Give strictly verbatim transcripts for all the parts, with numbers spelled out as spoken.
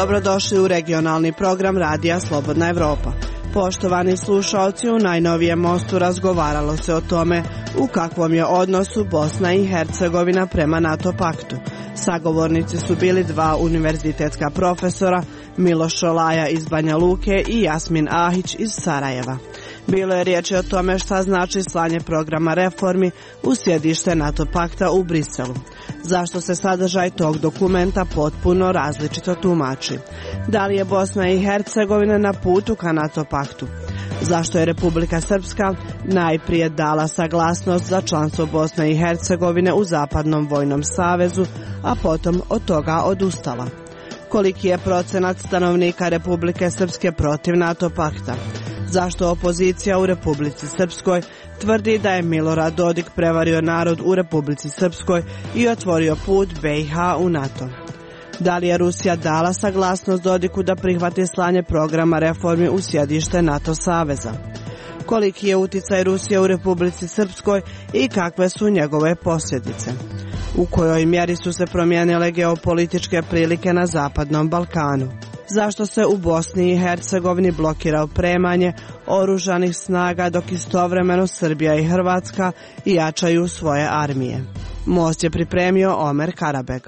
dobrodošli u regionalni program Radija Slobodna Evropa. Poštovani slušaoci, u najnovijem mostu razgovaralo se o tome u kakvom je odnosu Bosna i Hercegovina prema NATO paktu. Sagovornici su bili dva univerzitetska profesora, Miloš Šolaja iz Banja Luke i Jasmin Ahić iz Sarajeva. Bilo je riječi o tome šta znači slanje programa reformi u sjedište NATO pakta u Briselu. Zašto se sadržaj tog dokumenta potpuno različito tumači? Da li je Bosna i Hercegovina na putu ka NATO paktu? Zašto je Republika Srpska najprije dala saglasnost za članstvo Bosne i Hercegovine u Zapadnom vojnom savezu, a potom od toga odustala? Koliki je procenat stanovnika Republike Srpske protiv NATO pakta? Zašto opozicija u Republici Srpskoj tvrdi da je Milorad Dodik prevario narod u Republici Srpskoj i otvorio put B i H u NATO? Da li je Rusija dala saglasnost Dodiku da prihvati slanje programa reformi u sjedište NATO saveza? Koliki je uticaj Rusije u Republici Srpskoj i kakve su njegove posljedice? U kojoj mjeri su se promijenile geopolitičke prilike na Zapadnom Balkanu? Zašto se u Bosni i Hercegovini blokira opremanje oružanih snaga dok istovremeno Srbija i Hrvatska jačaju svoje armije? Most je pripremio Omer Karabeg.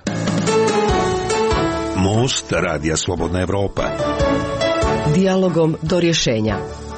Most Radija Slobodna Evropa. Dijalogom do rješenja.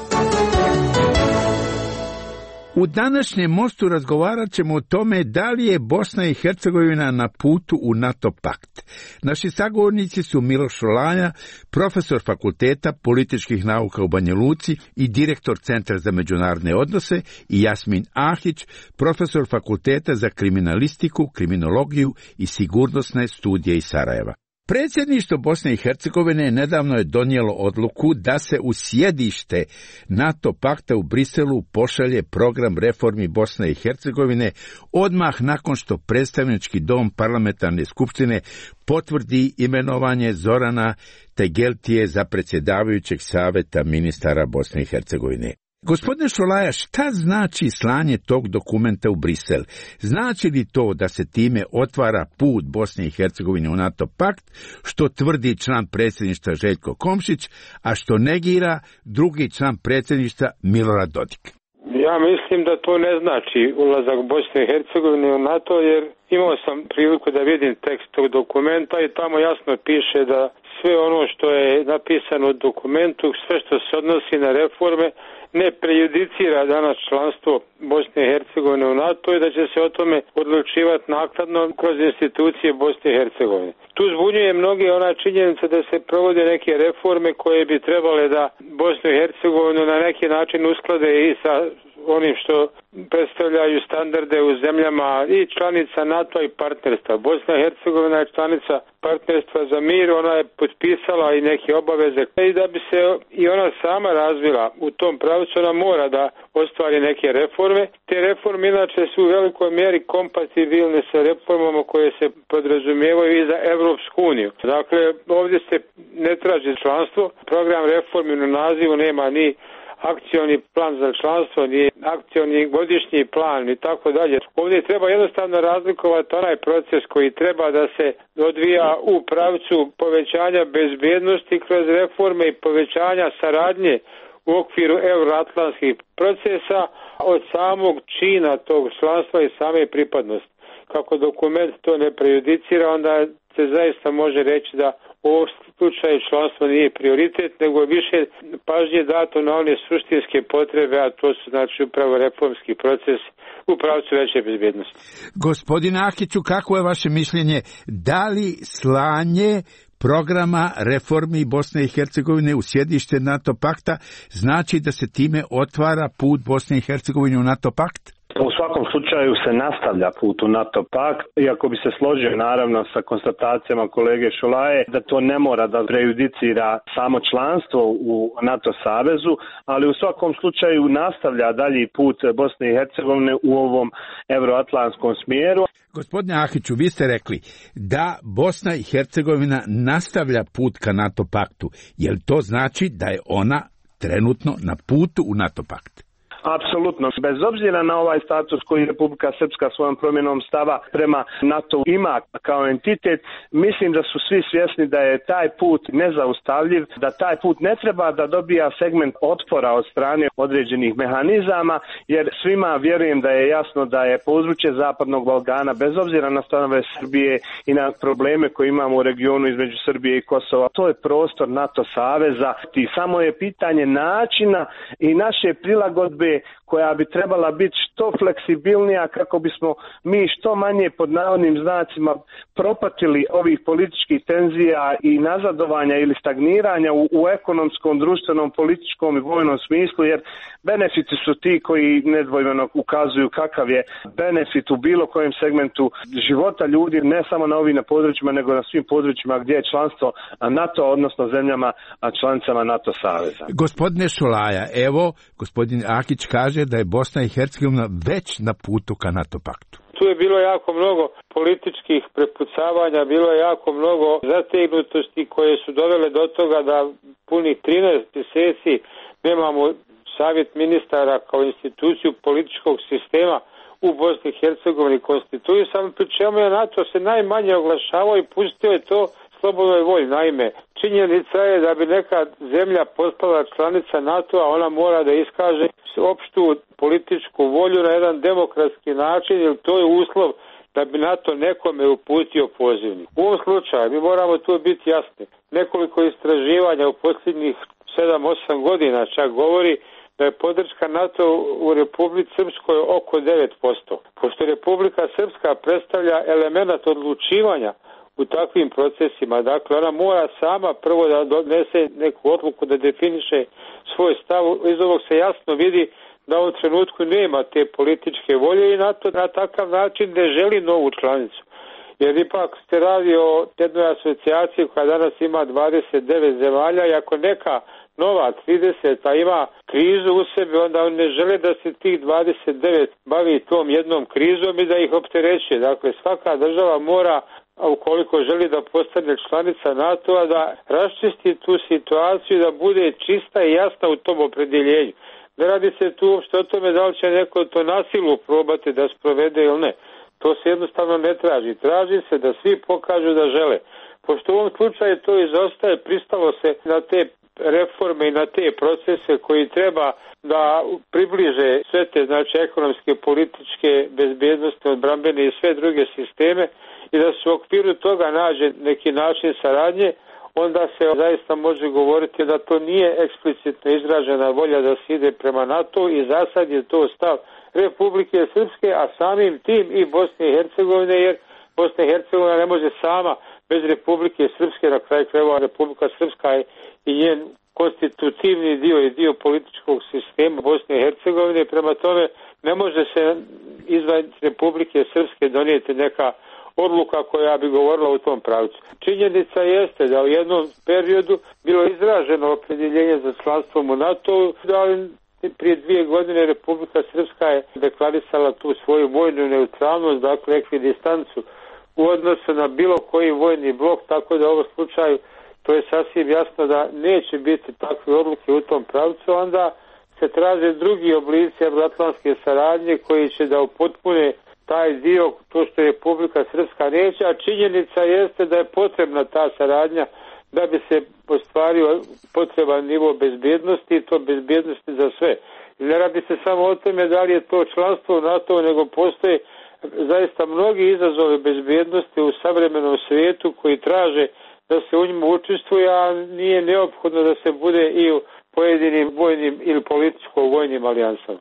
U današnjem mostu razgovarat ćemo o tome da li je Bosna i Hercegovina na putu u NATO pakt. Naši sagovornici su Miloš Šolaja, profesor Fakulteta političkih nauka u Banja Luci i direktor Centra za međunarodne odnose, i Jasmin Ahić, profesor Fakulteta za kriminalistiku, kriminologiju i sigurnosne studije iz Sarajeva. Predsjedništvo Bosne i Hercegovine nedavno je donijelo odluku da se u sjedište NATO pakta u Briselu pošalje program reformi Bosne i Hercegovine odmah nakon što predstavnički dom parlamentarne skupštine potvrdi imenovanje Zorana Tegeltije za predsjedavajućeg savjeta ministara Bosne i Hercegovine. Gospodine Šolaja, šta znači slanje tog dokumenta u Brisel? Znači li to da se time otvara put Bosne i Hercegovine u NATO pakt, što tvrdi član predsjedništva Željko Komšić, a što negira drugi član predsjedništva Milorad Dodik? Ja mislim da to ne znači ulazak Bosne i Hercegovine u NATO, jer imao sam priliku da vidim tekst tog dokumenta i tamo jasno piše da sve ono što je napisano u dokumentu, sve što se odnosi na reforme, ne prejudicira danas članstvo Bosne i Hercegovine u NATO i da će se o tome odlučivati naknadno kroz institucije Bosne i Hercegovine. Tu zbunjuje mnoge ona činjenica da se provode neke reforme koje bi trebale da Bosnu i Hercegovinu na neki način usklade i sa onim što predstavljaju standarde u zemljama i članica NATO i partnerstva. Bosna i Hercegovina je članica partnerstva za mir, ona je potpisala i neke obaveze i da bi se i ona sama razvila u tom pravcu, ona mora da ostvari neke reforme. Te reforme inače su u velikoj mjeri kompatibilne sa reformama koje se podrazumijevaju i za Evropsku uniju. Dakle, ovdje se ne traži članstvo, program reformi u nazivu nema ni akcioni plan za članstvo, ni akcioni godišnji plan i tako dalje. Ovdje treba jednostavno razlikovati onaj proces koji treba da se odvija u pravcu povećanja bezbjednosti kroz reforme i povećanja saradnje u okviru euroatlantskih procesa od samog čina tog članstva i same pripadnosti. Kako dokument to ne prejudicira, onda se zaista može reći da u ovom slučaju članstvo nije prioritet, nego više pažnje dato na one suštinske potrebe, a to su znači upravo reformski proces u pravcu veće bezbjednosti. Gospodine Ahiću, kako je vaše mišljenje, da li slanje programa reformi Bosne i Hercegovine u sjedište NATO pakta znači da se time otvara put Bosne i Hercegovine u NATO pakt? U svakom slučaju se nastavlja put u NATO pakt, iako bi se složio naravno sa konstatacijama kolege Šolaje da to ne mora da prejudicira samo članstvo u NATO savezu, ali u svakom slučaju nastavlja dalji put Bosne i Hercegovine u ovom euroatlantskom smjeru. Gospodine Ahiću, vi ste rekli da Bosna i Hercegovina nastavlja put ka NATO paktu. Je li to znači da je ona trenutno na putu u NATO pakt? Apsolutno. Bez obzira na ovaj status koji Republika Srpska svojom promjenom stava prema NATO ima kao entitet, mislim da su svi svjesni da je taj put nezaustavljiv, da taj put ne treba da dobija segment otpora od strane određenih mehanizama, jer svima vjerujem da je jasno da je područje Zapadnog Balkana, bez obzira na stanove Srbije i na probleme koje imamo u regionu između Srbije i Kosova, to je prostor NATO saveza i samo je pitanje načina i naše prilagodbe koja bi trebala biti što fleksibilnija kako bismo mi što manje pod navodnim znacima propatili ovih političkih tenzija i nazadovanja ili stagniranja u, u ekonomskom, društvenom, političkom i vojnom smislu, jer benefiti su ti koji nedvojbeno ukazuju kakav je benefit u bilo kojem segmentu života ljudi, ne samo na ovim područjima, nego na svim područjima gdje je članstvo NATO, odnosno zemljama članicama NATO saveza. Gospodine Šolaja, evo, gospodin Akić kaže da je Bosna i Hercegovina već na putu ka NATO paktu. Tu je bilo jako mnogo političkih prepucavanja, bilo je jako mnogo zategnutosti koje su dovele do toga da punih trinaest mjeseci nemamo savjet ministara kao instituciju političkog sistema u Bosni i Hercegovini konstituisan, pri čemu je NATO se najmanje oglašavao i pustio je to slobodnoj volji. Naime, činjenica je da bi neka zemlja postala članica NATO-a, ona mora da iskaže opštu političku volju na jedan demokratski način, jer to je uslov da bi NATO nekome uputio pozivnik. U ovom slučaju mi moramo tu biti jasni. Nekoliko istraživanja u posljednjih sedam osam godina čak govori da je podrška NATO u Republici Srpskoj oko devet posto. Pošto Republika Srpska predstavlja element odlučivanja u takvim procesima, dakle ona mora sama prvo da donese neku odluku, da definiše svoj stav. Iz ovog se jasno vidi da u ovom trenutku nema te političke volje i NATO na takav način ne želi novu članicu. Jer ipak se radi o jednoj asocijaciji koja danas ima dvadeset devet zemalja i ako neka nova trideseta ima krizu u sebi, onda oni ne žele da se tih dvadeset devet bavi tom jednom krizom i da ih optereće. Dakle, svaka država mora, a ukoliko želi da postane članica NATO-a, da raščisti tu situaciju, da bude čista i jasna u tom opredjeljenju. Ne radi se tu uopšte o tome da li će neko to na silu probati da sprovede ili ne. To se jednostavno ne traži. Traži se da svi pokažu da žele. Pošto u ovom slučaju to izostaje, pristalo se na te reforme i na te procese koji treba da približe sve te, znači, ekonomske, političke, bezbednosti, odbrambene i sve druge sisteme i da se u okviru toga nađe neki način saradnje, onda se zaista može govoriti da to nije eksplicitno izražena volja da se ide prema NATO i za sad je to stav Republike Srpske, a samim tim i Bosne i Hercegovine, jer Bosna i Hercegovina ne može sama bez Republike Srpske, na kraju krajeva Republika Srpska je i njen konstitutivni dio i dio političkog sistema Bosne i Hercegovine, prema tome ne može se izvan Republike Srpske donijeti neka odluka koja bi govorila u tom pravcu. Činjenica jeste da u jednom periodu bilo izraženo opredjeljenje za članstvom u NATO, da prije dvije godine Republika Srpska je deklarisala tu svoju vojnu neutralnost, dakle ekvidistancu u odnosu na bilo koji vojni blok, tako da u ovom slučaju to je sasvim jasno da neće biti takve odluke u tom pravcu, onda se traže drugi oblici evroatlantske saradnje koji će da upotpune taj dio, to što je Republika Srpska neće, a činjenica jeste da je potrebna ta saradnja da bi se ostvario potreban nivo bezbjednosti i to bezbjednosti za sve. Ne radi se samo o tome da li je to članstvo u NATO, nego postoje zaista mnogi izazovi bezbjednosti u savremenom svijetu koji traže da se u njima učestvuje, a nije neophodno da se bude i u pojedinim vojnim ili političko-vojnim alijansama.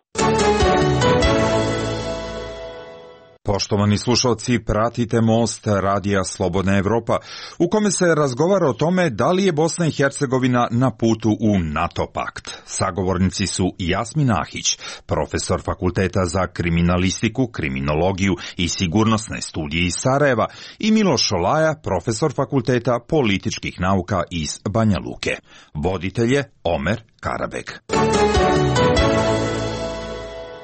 Poštovani slušalci, pratite Most Radija Slobodna Evropa, u kome se razgovara o tome da li je Bosna i Hercegovina na putu u NATO pakt. Sagovornici su Jasmin Ahić, profesor Fakulteta za kriminalistiku, kriminologiju i sigurnosne studije iz Sarajeva, i Miloš Šolaja, profesor Fakulteta političkih nauka iz Banja Luke. Voditelj je Omer Karabek.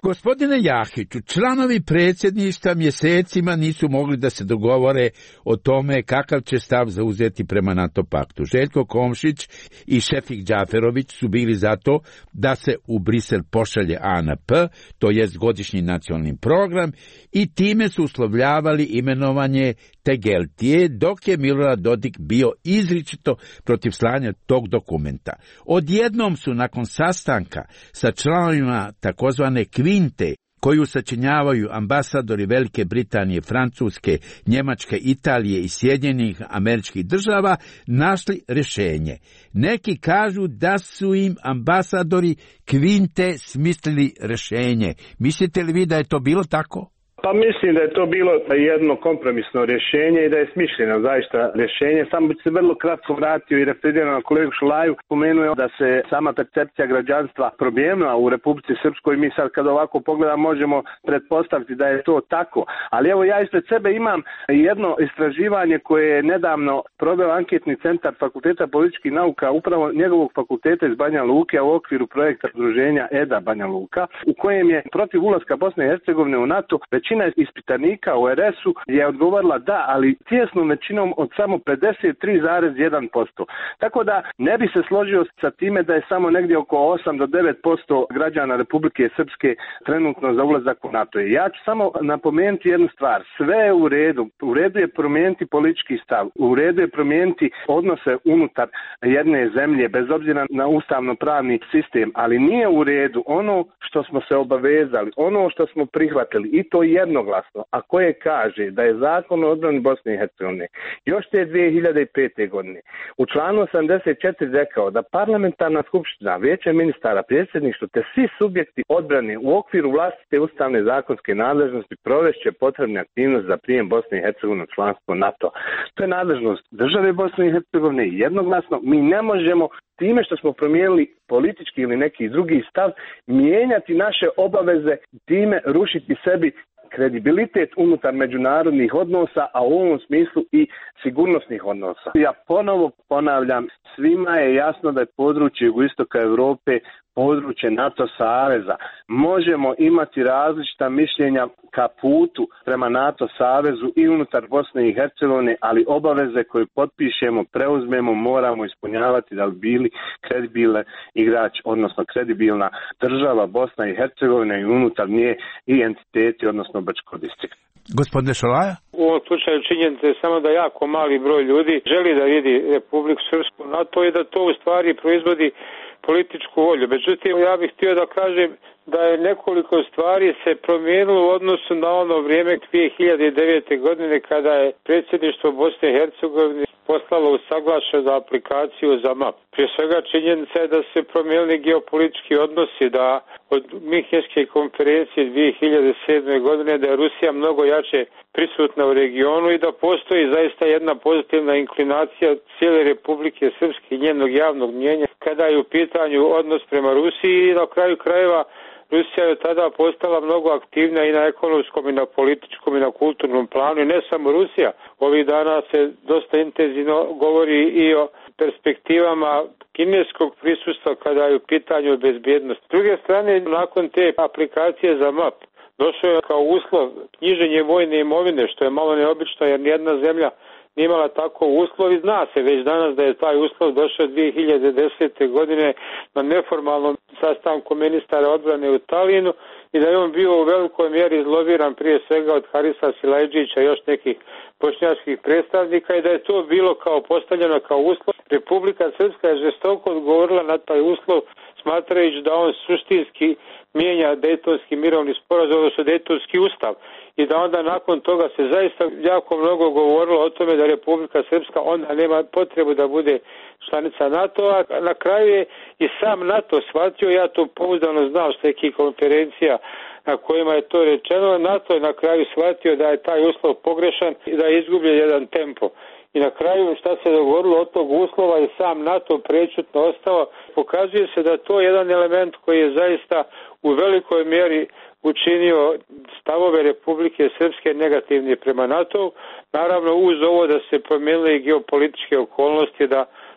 Gospodine Jahiću, članovi predsjedništva mjesecima nisu mogli da se dogovore o tome kakav će stav zauzeti prema NATO paktu. Željko Komšić i Šefik Džaferović su bili za to da se u Brisel pošalje A N P, to jest godišnji nacionalni program, i time su uslovljavali imenovanje Tegeltije, dok je Milorad Dodik bio izričito protiv slanja tog dokumenta. Odjednom su nakon sastanka sa članovima takozvane kvinte, koju sačinjavaju ambasadori Velike Britanije, Francuske, Njemačke, Italije i Sjedinjenih Američkih Država, našli rješenje. Neki kažu da su im ambasadori kvinte smislili rješenje. Mislite li vi da je to bilo tako? Pa mislim da je to bilo jedno kompromisno rješenje i da je smišljeno zaista rješenje. Samo bi se vrlo kratko vratio i referirao na kolegu Šulaju. Pomenuo da se sama percepcija građanstva promijenila u Republici Srpskoj. Mi sad kad ovako pogledamo možemo pretpostaviti da je to tako. Ali evo ja ispred sebe imam jedno istraživanje koje je nedavno proveo anketni centar Fakulteta političkih nauka, upravo njegovog fakulteta iz Banja Luke, u okviru projekta udruženja E D A Banja Luka, u kojem je protiv ulaska Bosne i Hercegovine u NATO većina ispitanika u R S-u je odgovorila da, ali tijesnom većinom od samo pedeset tri zarez jedan posto. Tako da ne bi se složio sa time da je samo negdje oko osam do devet posto građana Republike Srpske trenutno za ulazak u NATO. I ja ću samo napomenuti jednu stvar. Sve je u redu. U redu je promijeniti politički stav. U redu je promijeniti odnose unutar jedne zemlje, bez obzira na ustavno-pravni sistem. Ali nije u redu ono što smo se obavezali, ono što smo prihvatili, i to je jednoglasno, a koje kaže da je Zakon o odbrani Bosne i Hercegovine još te dvije hiljade pete. godine u članu osamdeset četiri rekao da parlamentarna skupština, vijeće ministara, predsjedništvo te svi subjekti odbrane u okviru vlastite ustavne zakonske nadležnosti provešće potrebne aktivnosti za prijem Bosne i Hercegovine u članstvo NATO. To je nadležnost države Bosne i Hercegovine i jednoglasno. Mi ne možemo time što smo promijenili politički ili neki drugi stav mijenjati naše obaveze, time rušiti sebi kredibilitet unutar međunarodnih odnosa, a u ovom smislu i sigurnosnih odnosa. Ja ponovo ponavljam, svima je jasno da je područje jugoistoka Europe područje NATO saveza. Možemo imati različita mišljenja ka putu prema NATO savezu i unutar Bosne i Hercegovine, ali obaveze koje potpišemo, preuzmemo, moramo ispunjavati da bi bili kredibilan igrač, odnosno kredibilna država Bosna i Hercegovina i unutar nje i entiteti, odnosno Brčko distrikt. Gospodine Šolaja? U ovom slučaju činjenica je samo da jako mali broj ljudi želi da vidi Republiku Srpsku NATO i da to u stvari proizvodi političku volju. Međutim, ja bih htio da kažem da je nekoliko stvari se promijenilo u odnosu na ono vrijeme dvije hiljade devete. godine kada je predsjedništvo Bosne i Hercegovine poslalo usaglašenu aplikaciju za M A P. Prije svega činjenica je da se promijenili geopolitički odnosi, da od Minhenske konferencije dvije hiljade sedme. godine da je Rusija mnogo jače prisutna u regionu i da postoji zaista jedna pozitivna inklinacija cijele Republike Srpske i njenog javnog mnjenja kada je u pitanju odnos prema Rusiji i na kraju krajeva Rusija je tada postala mnogo aktivnija i na ekonomskom i na političkom i na kulturnom planu i ne samo Rusija. Ovih dana se dosta intenzivno govori i o perspektivama kineskog prisustva kada je u pitanju bezbjednost. S druge strane, nakon te aplikacije za M A P došao je kao uslov knjiženje vojne imovine, što je malo neobično jer nijedna zemlja nije imala tako uslov i zna se već danas da je taj uslov došao dvije hiljade desete. godine na neformalnom sastanku ministara odbrane u Talinu i da je on bio u velikoj mjeri izlobiran prije svega od Harisa Silajdžića i još nekih bošnjačkih predstavnika i da je to bilo kao postavljeno kao uslov. Republika Srpska je žestoko odgovorila na taj uslov smatrajući da on suštinski mijenja Dejtonski mirovni sporazum, odnosno Dejtonski ustav i da onda nakon toga se zaista jako mnogo govorilo o tome da Republika Srpska onda nema potrebu da bude članica NATO-a. Na kraju je i sam NATO shvatio, ja to pouzdano znam s nekih konferencija na kojima je to rečeno, NATO je na kraju shvatio da je taj uslov pogrešan i da je izgubljen jedan tempo. I na kraju šta se dogovorilo od tog uslova je sam NATO prečutno ostao. Pokazuje se da je to jedan element koji je zaista u velikoj mjeri učinio stavove Republike Srpske negativni prema NATO. Naravno uz ovo da se promijenile i geopolitičke okolnosti, da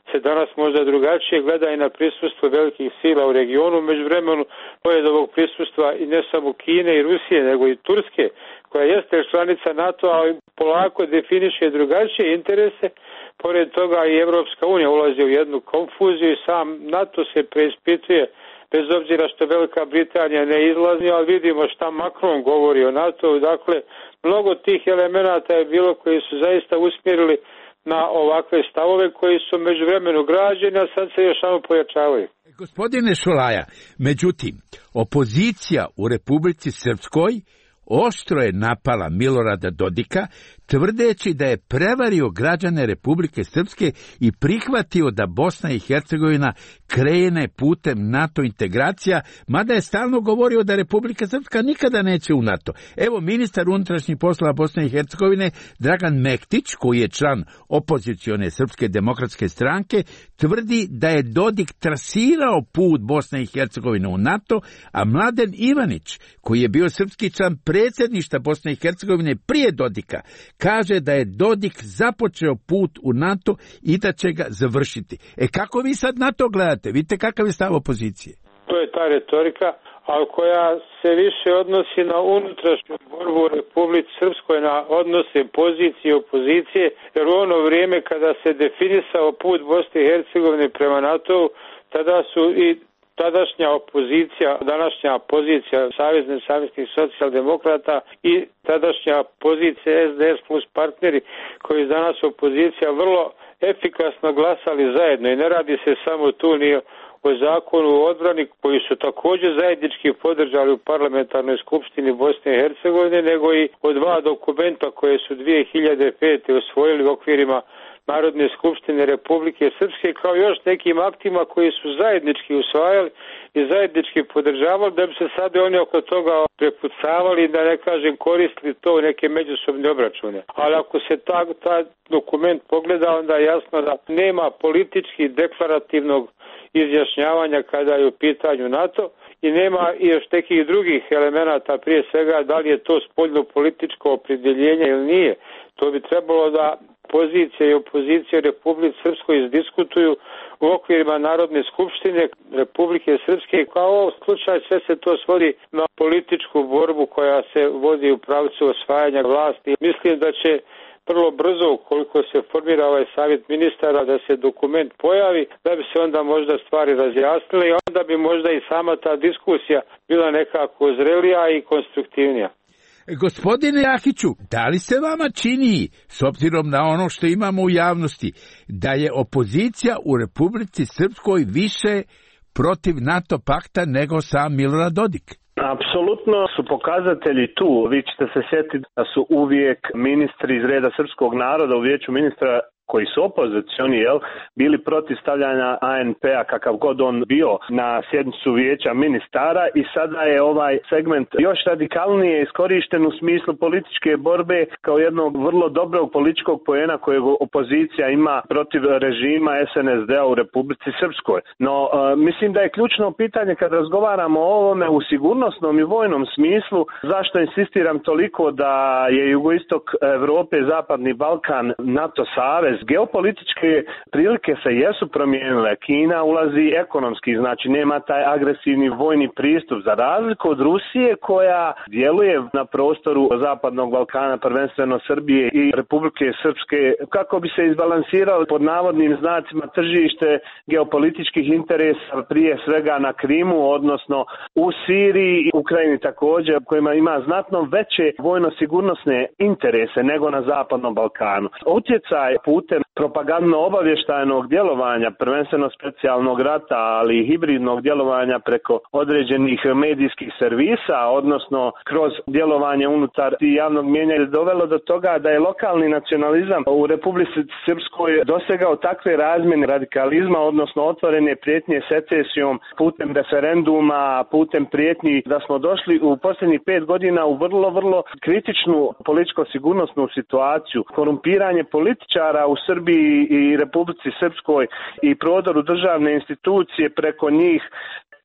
se danas možda drugačije gleda i na prisustvo velikih sila u regionu. Međuvremenu, pored ovog prisustva i ne samo Kine i Rusije, nego i Turske, koja jeste članica NATO, ali polako definiše drugačije interese. Pored toga i Evropska unija ulazi u jednu konfuziju i sam NATO se preispituje, bez obzira što Velika Britanija ne izlazi, ali vidimo šta Macron govori o NATO. Dakle, mnogo tih elemenata je bilo koji su zaista usmjerili na ovakve stavove koji su međuvremenu građeni, a sad se još samo pojačavaju. Gospodine Šolaja, međutim, opozicija u Republici Srpskoj oštro je napala Milorada Dodika, tvrdeći da je prevario građane Republike Srpske i prihvatio da Bosna i Hercegovina krene putem NATO integracija, mada je stalno govorio da Republika Srpska nikada neće u NATO. Evo, ministar unutrašnjih poslova Bosne i Hercegovine Dragan Mektić, koji je član opozicione Srpske demokratske stranke, tvrdi da je Dodik trasirao put Bosne i Hercegovine u NATO, a Mladen Ivanić, koji je bio srpski član predsjedništva Bosne i Hercegovine prije Dodika, kaže da je Dodik započeo put u NATO i da će ga završiti. E kako vi sad na to gledate? Vidite kakav je stav opozicije? To je ta retorika, ali koja se više odnosi na unutrašnju borbu u Republici Srpskoj, na odnose pozicije i opozicije, jer u ono vrijeme kada se definisao put Bosne i Hercegovine prema NATO, tada su i tadašnja opozicija, današnja pozicija Savezne savjesnih socijaldemokrata i tadašnja pozicija S D S plus partneri koji danas opozicija vrlo efikasno glasali zajedno i ne radi se samo tu ni o zakonu o odbrani koji su također zajednički podržali u parlamentarnoj skupštini Bosne i Hercegovine, nego i o dva dokumenta koje su dvije hiljade pete usvojili u okvirima Narodne skupštine Republike Srpske, kao još nekim aktima koji su zajednički usvajali i zajednički podržavali, da bi se sad oni oko toga prepucavali, da ne kažem koristili to u neke međusobne obračune. Ali ako se ta, ta dokument pogleda, onda je jasno da nema politički deklarativnog izjašnjavanja kada je u pitanju NATO i nema i još nekih drugih elemenata, prije svega da li je to spoljno političko opredjeljenje ili nije. To bi trebalo da pozicija i opozicija Republike Srpskoj izdiskutuju u okvirima Narodne skupštine Republike Srpske. Kao u ovom slučaju sve se to svodi na političku borbu koja se vodi u pravcu osvajanja vlasti. Mislim da će vrlo brzo, ukoliko se formira ovaj savjet ministara, da se dokument pojavi, da bi se onda možda stvari razjasnile i onda bi možda i sama ta diskusija bila nekako zrelija i konstruktivnija. Gospodine Jahiću, da li se vama čini, s obzirom na ono što imamo u javnosti, da je opozicija u Republici Srpskoj više protiv NATO pakta nego sam Milorad Dodik? Apsolutno su pokazatelji tu. Vi ćete se sjetiti da su uvijek ministri iz reda srpskog naroda u vijeću ministra koji su opozicioni, jel, bili protiv stavljanja A N P-a kakav god on bio na sjednicu vijeća ministara i sada je ovaj segment još radikalnije iskorišten u smislu političke borbe kao jednog vrlo dobrog političkog poena kojeg opozicija ima protiv režima S N S D-a u Republici Srpskoj. No, e, mislim da je ključno pitanje kad razgovaramo o ovome u sigurnosnom i vojnom smislu, zašto insistiram toliko da je jugoistok Evrope, Zapadni Balkan, NATO savez. Geopolitičke prilike se jesu promijenile. Kina ulazi ekonomski, znači nema taj agresivni vojni pristup za razliku od Rusije koja djeluje na prostoru Zapadnog Balkana, prvenstveno Srbije i Republike Srpske, kako bi se izbalansiralo pod navodnim znacima tržište geopolitičkih interesa, prije svega na Krimu, odnosno u Siriji i Ukrajini također, kojima ima znatno veće vojno-sigurnosne interese nego na Zapadnom Balkanu. Utjecaj putem propagandno-obavještajnog djelovanja, prvenstveno specijalnog rata, ali i hibridnog djelovanja preko određenih medijskih servisa, odnosno kroz djelovanje unutar javnog mijenja, je dovelo do toga da je lokalni nacionalizam u Republici Srpskoj dosegao takve razmjene radikalizma, odnosno otvorene prijetnje secesijom putem referenduma, putem prijetnji, da smo došli u posljednjih pet godina u vrlo, vrlo kritičnu političko-sigurnosnu situaciju. Korumpiranje političara u Srbiji i Republici Srpskoj i prodoru državne institucije preko njih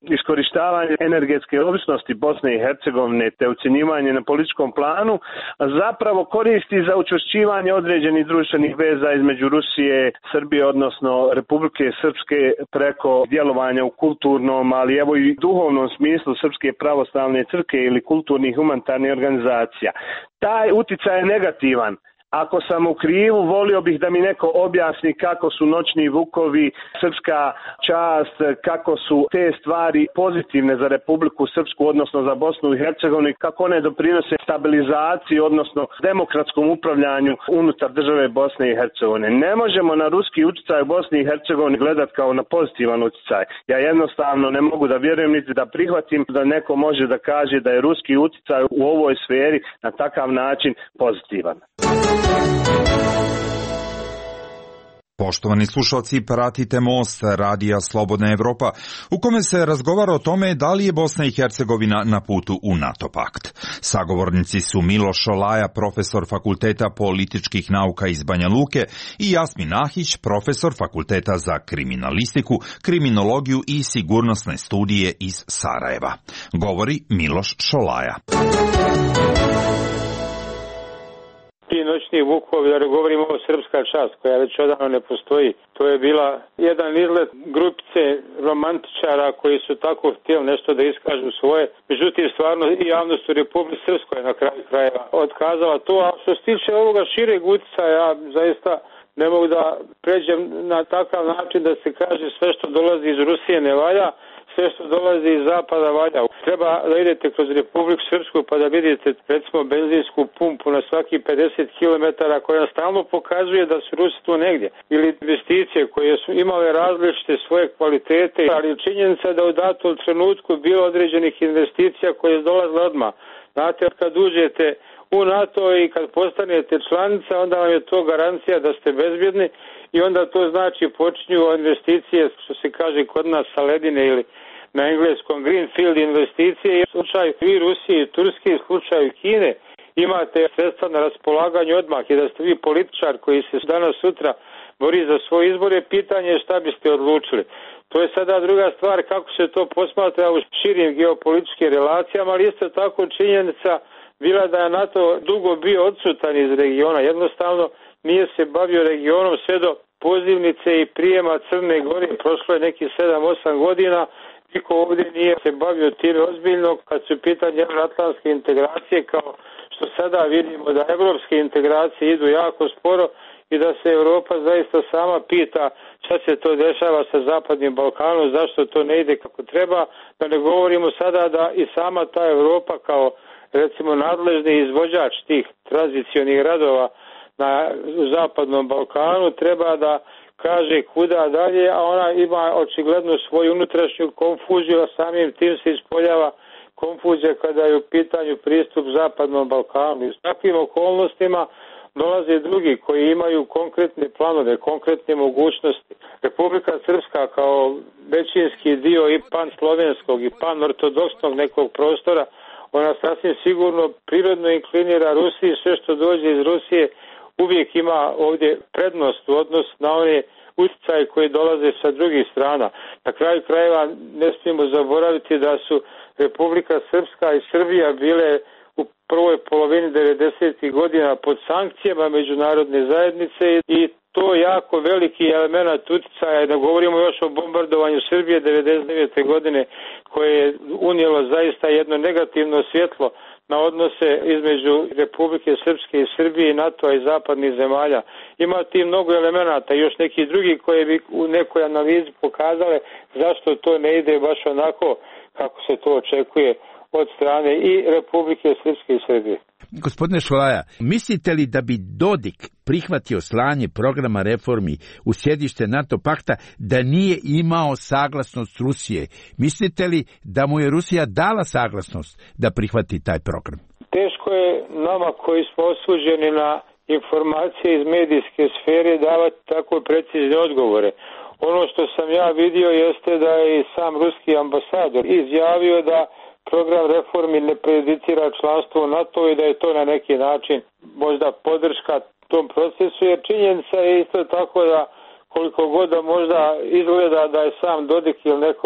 iskorištavanje energetske ovisnosti Bosne i Hercegovine te ucjenjivanje na političkom planu zapravo koristi za učvršćivanje određenih društvenih veza između Rusije, Srbije, odnosno Republike Srpske preko djelovanja u kulturnom, ali evo i duhovnom smislu Srpske pravoslavne crkve ili kulturnih humanitarnih organizacija. Taj uticaj je negativan. Ako sam u krivu, volio bih da mi neko objasni kako su noćni vukovi, srpska čast, kako su te stvari pozitivne za Republiku Srpsku, odnosno za Bosnu i Hercegovinu, kako one doprinose stabilizaciji, odnosno demokratskom upravljanju unutar države Bosne i Hercegovine. Ne možemo na ruski utjecaj u Bosni i Hercegovini gledati kao na pozitivan utjecaj. Ja jednostavno ne mogu da vjerujem niti da prihvatim da neko može da kaže da je ruski utjecaj u ovoj sferi na takav način pozitivan. Poštovani slušalci, pratite Most, radija Slobodna Evropa, u kome se razgovara o tome da li je Bosna i Hercegovina na putu u NATO pakt. Sagovornici su Miloš Šolaja, profesor Fakulteta političkih nauka iz Banja Luke, i Jasmin Ahić, profesor Fakulteta za kriminalistiku, kriminologiju i sigurnosne studije iz Sarajeva. Govori Miloš Šolaja. Ti noćni vukovi, da ne govorimo o srpska čast koja već odavno ne postoji. To je bila jedan izlet grupice romantičara koji su tako htjeli nešto da iskažu svoje. Međutim, stvarno i javnost u Republici Srpskoj na kraju krajeva otkazala to. A što se tiče ovoga šireg utjecaja, ja zaista ne mogu da pređem na takav način da se kaže sve što dolazi iz Rusije ne valja, sve što dolazi iz zapada valja. Treba da idete kroz Republiku Srpsku pa da vidite recimo benzinsku pumpu na svaki pedeset kilometara koja stalno pokazuje da su Rusi tu negdje. Ili investicije koje su imale različite svoje kvalitete, ali činjenica da u datom trenutku bilo određenih investicija koje dolaze odmah. Znate, kad uđete u NATO i kad postanete članica, onda vam je to garancija da ste bezbjedni i onda to znači počinju investicije, što se kaže kod nas sa ledine ili na engleskom greenfield investicije. U slučaju i Rusije i Turske, u slučaju Kine imate sredstva na raspolaganju odmah i da ste vi političar koji se danas sutra bori za svoje izbore, pitanje je šta biste odlučili. To je sada druga stvar kako se to posmatra u širim geopolitičkim relacijama, ali isto tako činjenica bila da je NATO dugo bio odsutan iz regiona. Jednostavno nije se bavio regionom sve do pozivnice i prijema Crne Gore. Prošlo je neki sedam osam godina. Niko ovdje nije se bavio time ozbiljno kad su pitanje euroatlantske integracije, kao što sada vidimo da evropske integracije idu jako sporo i da se Europa zaista sama pita šta se to dešava sa Zapadnim Balkanom, zašto to ne ide kako treba. Da ne govorimo sada da i sama ta Europa kao recimo nadležni izvođač tih tranzicionih radova na Zapadnom Balkanu treba da kaže kuda dalje, a ona ima očigledno svoju unutrašnju konfuziju, a samim tim se ispoljava konfuzija kada je u pitanju pristup Zapadnom Balkanu. I u takvim okolnostima dolaze drugi koji imaju konkretne planove, konkretne mogućnosti. Republika Srpska kao većinski dio i pan-slovenskog i pan-ortodoksnog nekog prostora, ona sasvim sigurno prirodno inklinira Rusiji, sve što dođe iz Rusije uvijek ima ovdje prednost u odnosu na one utjecaje koji dolaze sa drugih strana. Na kraju krajeva ne smijemo zaboraviti da su Republika Srpska i Srbija bile u prvoj polovini devedesetih godina pod sankcijama međunarodne zajednice i to jako veliki element utjecaja, da govorimo još o bombardovanju Srbije devedeset devete godine koje je unijelo zaista jedno negativno svjetlo na odnose između Republike Srpske i Srbije, NATO-a i zapadnih zemalja. Ima ti mnogo elemenata, još neki drugi koji bi u nekoj analizi pokazale zašto to ne ide baš onako kako se to očekuje od strane i Republike Srpske i Srbije. Gospodine Šolaja, mislite li da bi Dodik prihvatio slanje programa reformi u sjedište NATO pakta da nije imao saglasnost Rusije? Mislite li da mu je Rusija dala saglasnost da prihvati taj program? Teško je nama koji smo osuđeni na informacije iz medijske sfere davati tako precizne odgovore. Ono što sam ja vidio jeste da je i sam ruski ambasador izjavio da program reformi ne prejudicira članstvo u NATO i da je to na neki način možda podrška tom procesu, jer činjenica je isto tako da koliko god da možda izgleda da je sam Dodik ili neko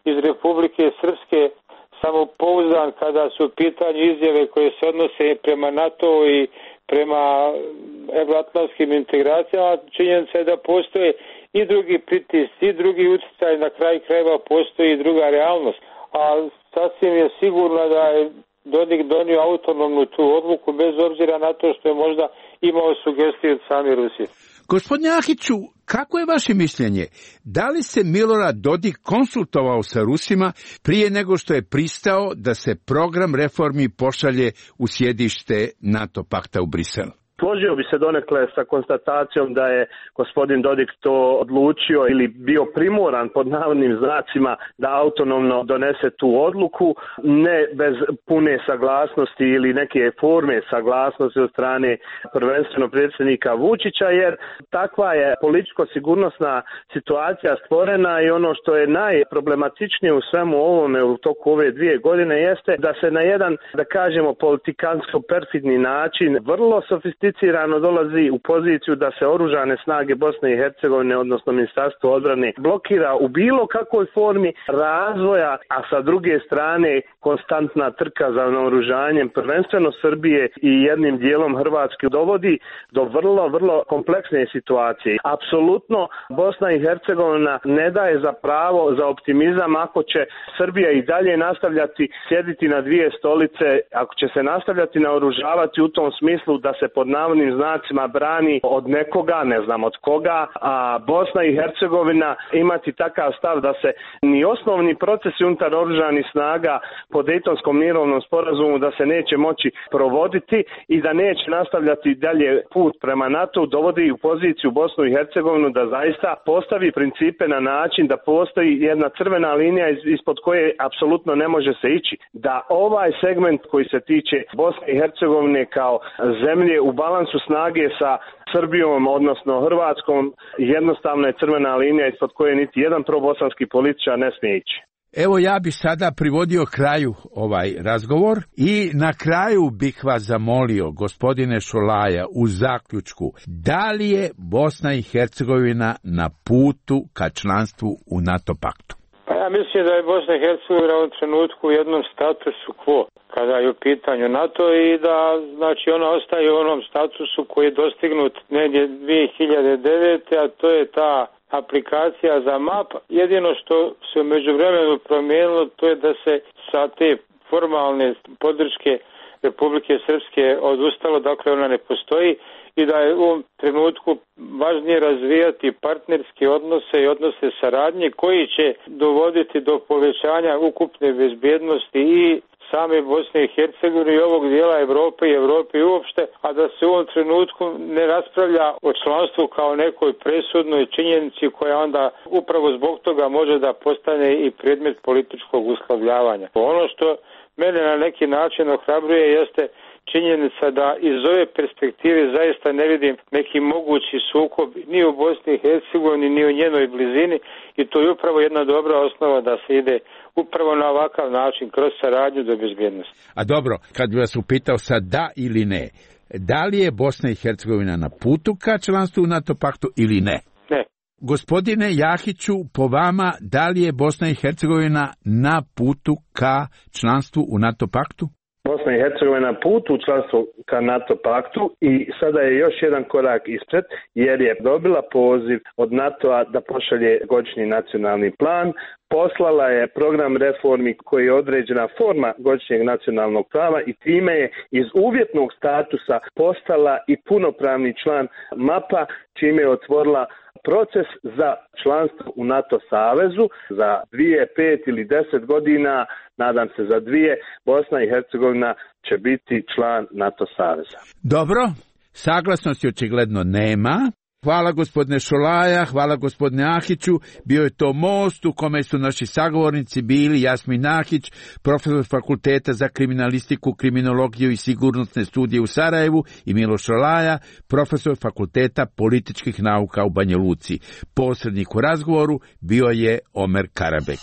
iz Republike Srpske samopouzdan kada su u pitanju izjave koje se odnose prema NATO i prema evroatlantskim integracijama. Činjenica je da postoje i drugi pritisci, i drugi utjecaj, na kraju krajeva postoji i druga realnost. A sasvim je sigurno da je Dodik donio autonomnu tu odluku, bez obzira na to što je možda imao sugestije od same Rusije. Gospodine Ahiću, kako je vaše mišljenje? Da li se Milorad Dodik konsultovao sa Rusima prije nego što je pristao da se program reformi pošalje u sjedište NATO pakta u Brisel? Složio bi se donekle sa konstatacijom da je gospodin Dodik to odlučio ili bio primoran pod navodnim znacima da autonomno donese tu odluku, ne bez pune saglasnosti ili neke forme saglasnosti od strane prvenstveno predsjednika Vučića, jer takva je političko-sigurnosna situacija stvorena i ono što je najproblematičnije u svemu ovome u toku ove dvije godine jeste da se na jedan, da kažemo, politikansko-perfidni način vrlo sofisticirano dolazi u poziciju da se oružane snage Bosne i Hercegovine, odnosno Ministarstvo odbrane, blokira u bilo kakvoj formi razvoja, a sa druge strane konstantna trka za naoružanjem, prvenstveno Srbije i jednim dijelom Hrvatske, dovodi do vrlo, vrlo kompleksne situacije. Apsolutno Bosna i Hercegovina ne daje za pravo za optimizam ako će Srbija i dalje nastavljati sjediti na dvije stolice, ako će se nastavljati naoružavati u tom smislu da se pod navodnim znacima brani od nekoga, ne znam od koga, a Bosna i Hercegovina imati takav stav da se ni osnovni procesi unutar oružanih snaga po Dejtonskom mirovnom sporazumu da se neće moći provoditi i da neće nastavljati dalje put prema NATO, dovodi u poziciju Bosnu i Hercegovinu da zaista postavi principe na način da postoji jedna crvena linija ispod koje apsolutno ne može se ići. Da ovaj segment koji se tiče Bosne i Hercegovine kao zemlje u balansu snage sa Srbijom, odnosno Hrvatskom, jednostavno je crvena linija ispod koje niti jedan probosanski političar ne smije ići. Evo, ja bih sada privodio kraju ovaj razgovor i na kraju bih vas zamolio, gospodine Šolaja, u zaključku, da li je Bosna i Hercegovina na putu ka članstvu u NATO paktu? Pa ja mislim da je Bosna i Hercegovina u trenutku u jednom statusu quo kada je u pitanju NATO i da znači ona ostaje u onom statusu koji je dostignut negdje dvije hiljade devete. a to je ta aplikacija za map. Jedino što se u međuvremenu promijenilo to je da se sa te formalne podrške Republike Srpske odustalo, dakle ona ne postoji i da je u ovom trenutku važnije razvijati partnerske odnose i odnose saradnje koji će dovoditi do povećanja ukupne bezbjednosti i same Bosne i Hercegovine i ovog dijela Europe i Europe uopšte, a da se u ovom trenutku ne raspravlja o članstvu kao nekoj presudnoj činjenici koja onda upravo zbog toga može da postane i predmet političkog uslovljavanja. Ono što mene na neki način ohrabruje jeste činjenica da iz ove perspektive zaista ne vidim neki mogući sukob ni u Bosni i Hercegovini ni u njenoj blizini i to je upravo jedna dobra osnova da se ide upravo na ovakav način kroz saradnju do bezbjednosti. A dobro, kad bi vas upitao sad da ili ne, da li je Bosna i Hercegovina na putu ka članstvu u NATO paktu ili ne? Ne. Gospodine Jahiću, po vama, da li je Bosna i Hercegovina na putu ka članstvu u NATO paktu? Bosna i Hercegovina na putu u članstvo ka NATO paktu i sada je još jedan korak ispred jer je dobila poziv od NATO-a da pošalje godišnji nacionalni plan. Poslala je program reformi koji je određena forma godišnjeg nacionalnog plana i time je iz uvjetnog statusa postala i punopravni član mapa, čime je otvorila proces za članstvo u NATO savezu za dvije, pet ili deset godina, nadam se za dvije, Bosna i Hercegovina će biti član NATO saveza. Dobro, saglasnosti očigledno nema. Hvala gospodine Šolaja, hvala gospodine Ahiću. Bio je to most u kome su naši sagovornici bili Jasmin Ahić, profesor Fakulteta za kriminalistiku, kriminologiju i sigurnosne studije u Sarajevu i Miloš Šolaja, profesor Fakulteta političkih nauka u Banja Luci. Posrednik u razgovoru bio je Omer Karabek.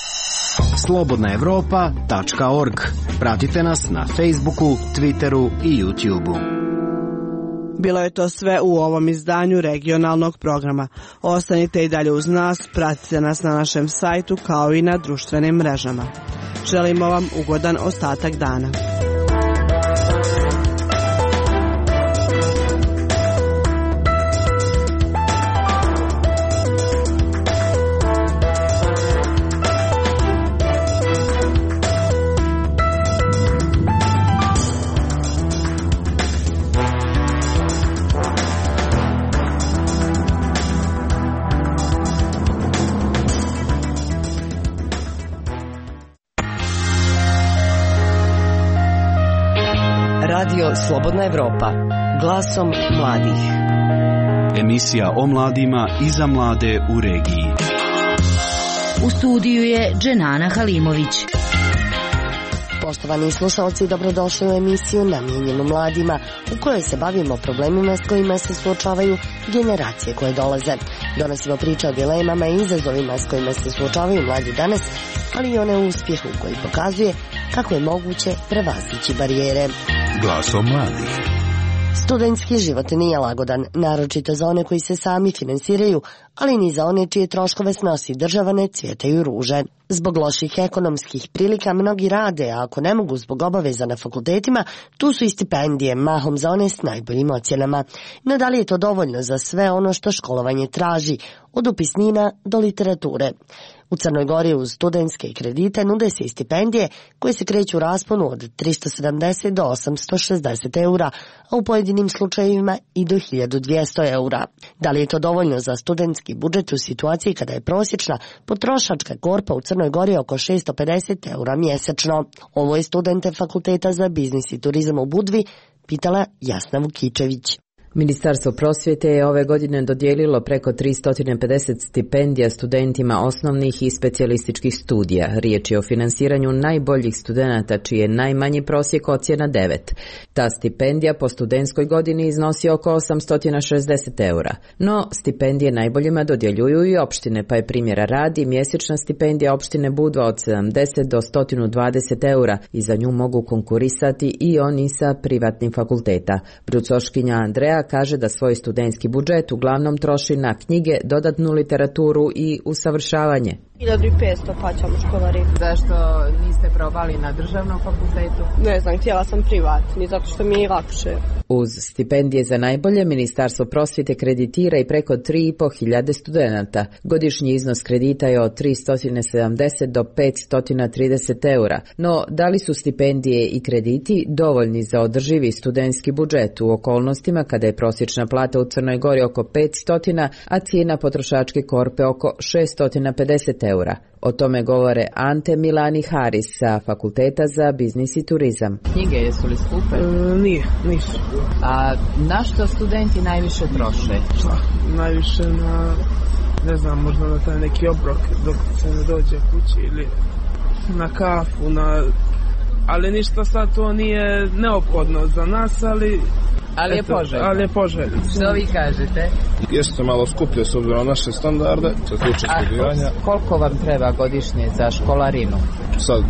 slobodna evropa tačka org. Pratite nas na Facebooku, Twitteru i YouTubeu. Bilo je to sve u ovom izdanju regionalnog programa. Ostanite i dalje uz nas, pratite nas na našem sajtu kao i na društvenim mrežama. Želimo vam ugodan ostatak dana. Radio Slobodna Evropa, glasom mladih. Emisija o mladima i za mlade u regiji. U studiju je Dženana Halimović. Poštovani slušalci, dobrodošli u emisiju namijenjenu mladima, u kojoj se bavimo problemima s kojima se suočavaju generacije koje dolaze. Donosimo priče o dilemama i izazovima s kojima se suočavaju mladi danas, ali i one uspjehu koji pokazuje kako je moguće prevazići barijere. Glasom mladih. Studentski život nije lagodan, naročito za one koji se sami finansiraju, ali ni za one čije troškove snosi država ne cvjetaju ruže. Zbog loših ekonomskih prilika mnogi rade, a ako ne mogu zbog obaveza na fakultetima, tu su i stipendije, mahom za one s najboljim ocjenama. No da li je to dovoljno za sve ono što školovanje traži, od upisnina do literature? U Crnoj Gori uz studentske kredite nude se i stipendije koje se kreću u rasponu od tristo sedamdeset do osamsto šezdeset eura, a u pojedinim slučajevima i do hiljadu dvjesto eura. Da li je to dovoljno za studentski budžet u situaciji kada je prosječna potrošačka korpa u Crnoj Gori oko šesto pedeset eura mjesečno? Ovo je studente Fakulteta za biznis i turizam u Budvi pitala Jasna Vukičević. Ministarstvo prosvjete je ove godine dodijelilo preko tristo pedeset stipendija studentima osnovnih i specijalističkih studija. Riječ je o finansiranju najboljih studenata čiji je najmanji prosjek ocjena devet. Ta stipendija po studentskoj godini iznosi oko osamsto šezdeset eura. No, stipendije najboljima dodjeljuju i opštine, pa je primjera radi mjesečna stipendija opštine Budva od sedamdeset do sto dvadeset eura i za nju mogu konkurisati i oni sa privatnim fakulteta. Brucoškinja Andreja kaže da svoj studentski budžet uglavnom troši na knjige, dodatnu literaturu i usavršavanje. hiljadu petsto plaćamo školarinu. Zašto niste probali na državnom fakultetu? Ne znam, htjela sam privatni, zato što mi je lakše. Uz stipendije za najbolje, Ministarstvo prosvjete kreditira i preko tri i pol hiljade studenata. Godišnji iznos kredita je od tristo sedamdeset do petsto trideset eura. No, da li su stipendije i krediti dovoljni za održivi studentski budžet u okolnostima kada je prosječna plata u Crnoj Gori oko petsto, a cijena potrošačke korpe oko šesto pedeset eura? O tome govore Ante Milani Haris sa Fakulteta za biznis i turizam. Knjige jesu li skupe? E, nije, nisu. A na što studenti najviše troše? Šta? Najviše na, ne znam, možda na taj neki obrok dok se ne dođe kući ili na kafu, na... ali ništa sad to nije neophodno za nas, ali... Ali je poželjno. Ali je poželjno. Što vi kažete? Jeste malo skuplje s obzirom na naše standarde, sa tiče studiranja. Koliko vam treba godišnje za školarinu? Sad,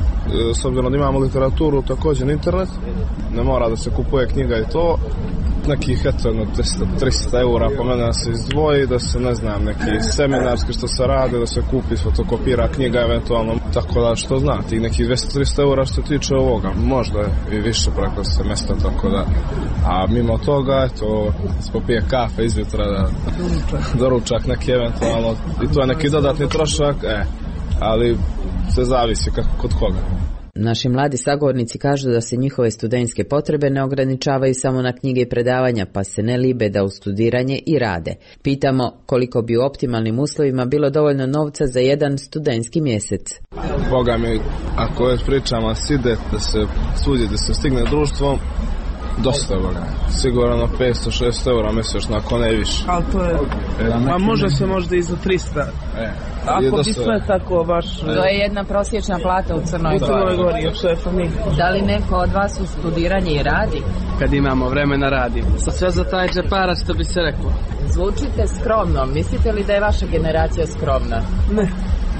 s obzirom da imamo literaturu, također internet, ne mora da se kupuje knjiga i to, nekih eto dvjesto do tristo eura po mene da se izdvoji, da se ne znam neki seminarski što se rade, da se kupi, fotokopira knjiga eventualno, tako da što zna, tih nekih dvjesto do tristo eura što se tiče ovoga, možda i više preko semestra, tako da, a mimo toga, eto, se popije kafe izvjetra, da, doručak neki eventualno, i to je neki dodatni trošak, e, ali se zavisi kako, kod koga. Naši mladi sagovornici kažu da se njihove studentske potrebe ne ograničavaju samo na knjige i predavanja, pa se ne libe da u studiranje i rade. Pitamo koliko bi u optimalnim uslovima bilo dovoljno novca za jedan studentski mjesec. Boga mi, ako već pričamo side, da se svudje, da se stigne društvom, dosta boga. Sigurno petsto do šesto eura mjesečno, ako ne više. Ali to je, a može se možda i za tristo. E, ako bi sve tako baš... To je jedna prosječna plata u Crnoj Gori. U Crnoj Gori, u šefa mi. Da li neko od vas u studiranje i radi? Kad imamo vremena radimo. Sve za taj džeparac, što bi se reklo. Zvučite skromno. Mislite li da je vaša generacija skromna? Ne. Ne.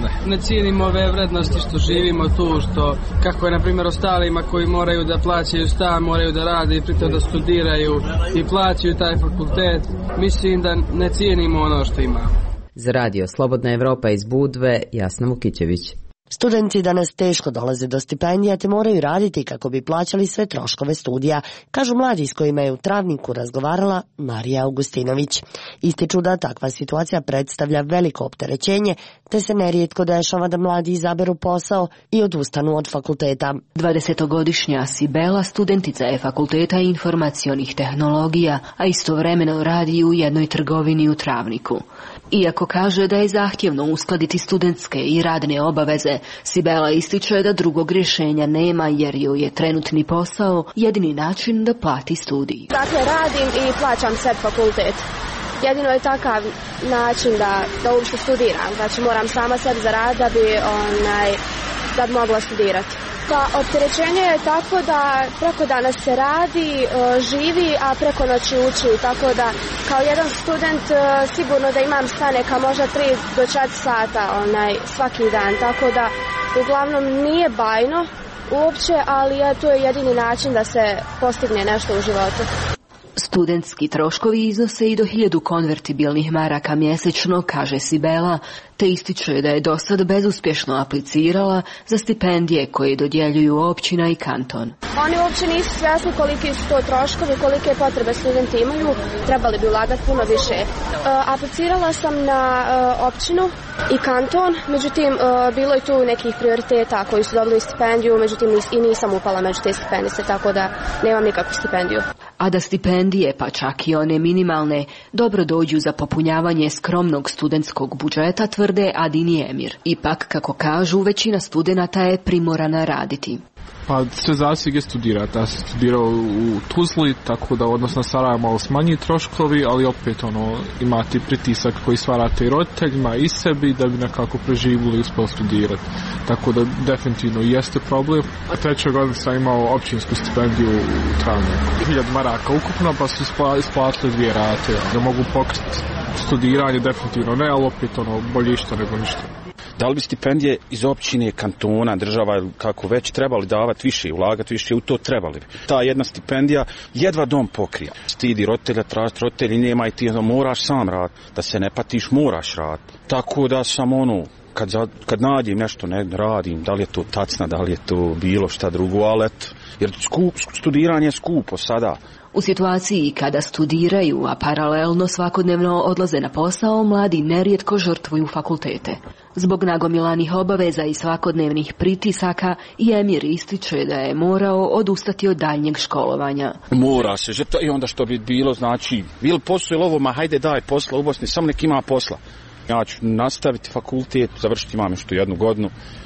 Ne cijenimo ove vrednosti što živimo tu, što kako je na primjer ostalima koji moraju da plaćaju stan, moraju da rade i pritom da studiraju i plaćaju taj fakultet. Mislim da ne cijenimo ono što imamo. Za radio Slobodna Evropa iz Budve, Jasna Vukićević. Studenti danas teško dolaze do stipendija te moraju raditi kako bi plaćali sve troškove studija, kažu mladi s kojima je u Travniku razgovarala Marija Augustinović. Ističu da takva situacija predstavlja veliko opterećenje, te se nerijetko dešava da mladi izaberu posao i odustanu od fakulteta. dvadesetogodišnja Sibela studentica je Fakulteta informacionih tehnologija, a istovremeno radi u jednoj trgovini u Travniku. Iako kaže da je zahtjevno uskladiti studentske i radne obaveze, Sibela ističe da drugog rješenja nema jer joj je trenutni posao jedini način da plati studij. Dakle, radim i plaćam sebi fakultet. Jedino je takav način da, da uopšte studiram. Znači, moram sama sebi zaraditi da bi, onaj, da bi mogla studirati. Pa, opterećenje je tako da preko dana se radi, živi, a preko noći uči. Tako da, kao jedan student, sigurno da imam staneka možda tri do četiri sata onaj, svaki dan. Tako da, uglavnom, nije bajno uopće, ali je, to je jedini način da se postigne nešto u životu. Studentski troškovi iznose i do hiljadu konvertibilnih maraka mjesečno, kaže Sibela, te ističe da je dosad bezuspješno aplicirala za stipendije koje dodjeljuju općina i kanton. Oni uopće nisu svjesni koliki su to troškovi, kolike potrebe studenti imaju, trebali bi ulagati puno više. E, aplicirala sam na e, općinu i kanton, međutim e, bilo je tu nekih prioriteta koji su dobili stipendiju, međutim nis, i nisam upala među te stipendiste, tako da nemam nikakvu stipendiju. A da stipendije, pa čak i one minimalne, dobro dođu za popunjavanje skromnog studentskog budžeta, tvrde Adin i Emir. Ipak, kako kažu, većina studenata je primorana raditi. Pa sve zavisi gdje studirate. Ja sam studirao u Tuzli, tako da odnosno Sarajevo malo smanji troškovi, ali opet ono, imate pritisak koji stvarate i roditeljima i sebi da bi nekako preživjeli i uspjeli studirati. Tako da definitivno jeste problem. Treće godine sam imao općinsku stipendiju u Travniku. Hiljad maraka ukupno, pa su isplatili dvije rate. Ne mogu pokriti studiranje, definitivno ne, ali opet ono, bolje što nego ništa. Da li bi stipendije iz općine, kantona, država, kako već, trebali davati više, ulagati više, u to trebali bi. Ta jedna stipendija jedva dom pokrija. Stidi roditelja, tražiti roditelji, nema i ti, moraš sam rad, da se ne patiš, moraš rad. Tako da sam ono, kad, za, kad nađem nešto, ne radim, da li je to tacna, da li je to bilo šta drugo, ali eto, jer skup, studiranje je skupo sada. U situaciji kada studiraju, a paralelno svakodnevno odlaze na posao, mladi nerijetko žrtvuju fakultete. Zbog nagomilanih obaveza i svakodnevnih pritisaka, i Emir ističe da je morao odustati od daljnjeg školovanja. Mora se, že to, i onda što bi bilo, znači, bilo posao ili ovo, ma hajde daj posla u Bosni, samo nek ima posla. Ja ću nastaviti fakultet, završiti imam još tu jednu godinu.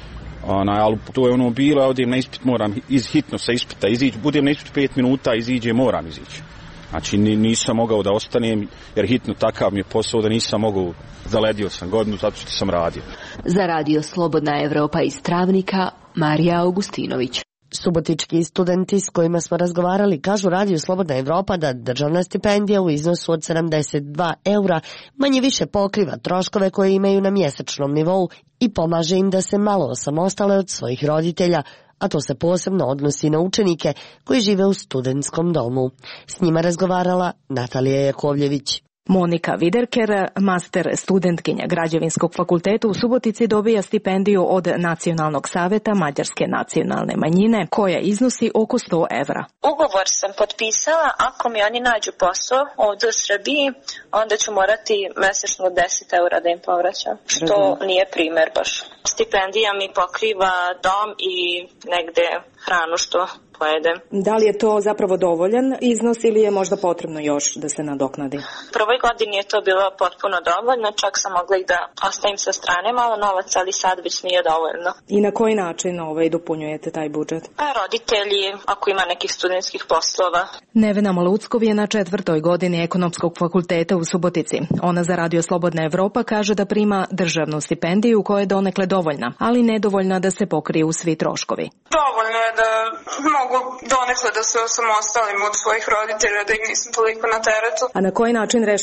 Ona, ali to je ono bilo, ja odem na ispit, moram iz, hitno sa ispita izići, budem na ispit pet minuta, iziđe, moram izići. Znači nisam mogao da ostanem, jer hitno takav mi je posao da nisam mogao, zaledio sam godinu zato što sam radio. Za radio Slobodna Evropa iz Travnika, Marija Augustinović. Subotički studenti s kojima smo razgovarali kažu radiju Slobodna Evropa da državna stipendija u iznosu od sedamdeset dva eura manje više pokriva troškove koje imaju na mjesečnom nivou i pomaže im da se malo osamostale od svojih roditelja, a to se posebno odnosi na učenike koji žive u studentskom domu. S njima razgovarala Natalija Jakovljević. Monika Viderker, master studentkinja Građevinskog fakulteta u Subotici, dobija stipendiju od Nacionalnog saveta Mađarske nacionalne manjine, koja iznosi oko sto evra. Ugovor sam potpisala, ako mi oni nađu posao ovdje u Srbiji, onda ću morati mjesečno deset eura da im povraćam, što Razum. Nije primjer baš. Stipendija mi pokriva dom i negde hranu što pojedem. Da li je to zapravo dovoljan iznos ili je možda potrebno još da se nadoknadi? U prvoj godini je to bilo potpuno dovoljno, čak sam mogla i da ostavim sa strane malo novac, ali sad već nije dovoljno. I na koji način ovaj, dopunjujete taj budžet? Pa roditelji, ako ima nekih studentskih poslova. Nevena Maluckov je na četvrtoj godini Ekonomskog fakulteta u Subotici. Ona za radio Slobodna Evropa kaže da prima državnu stipendiju koja je donekle dovoljna, ali nedovoljna da se pokriju svi troškovi. Dovoljno je da mogu donekle da se osamostalim od svojih roditelja, da im nisam toliko na teretu. A na koji način rešavate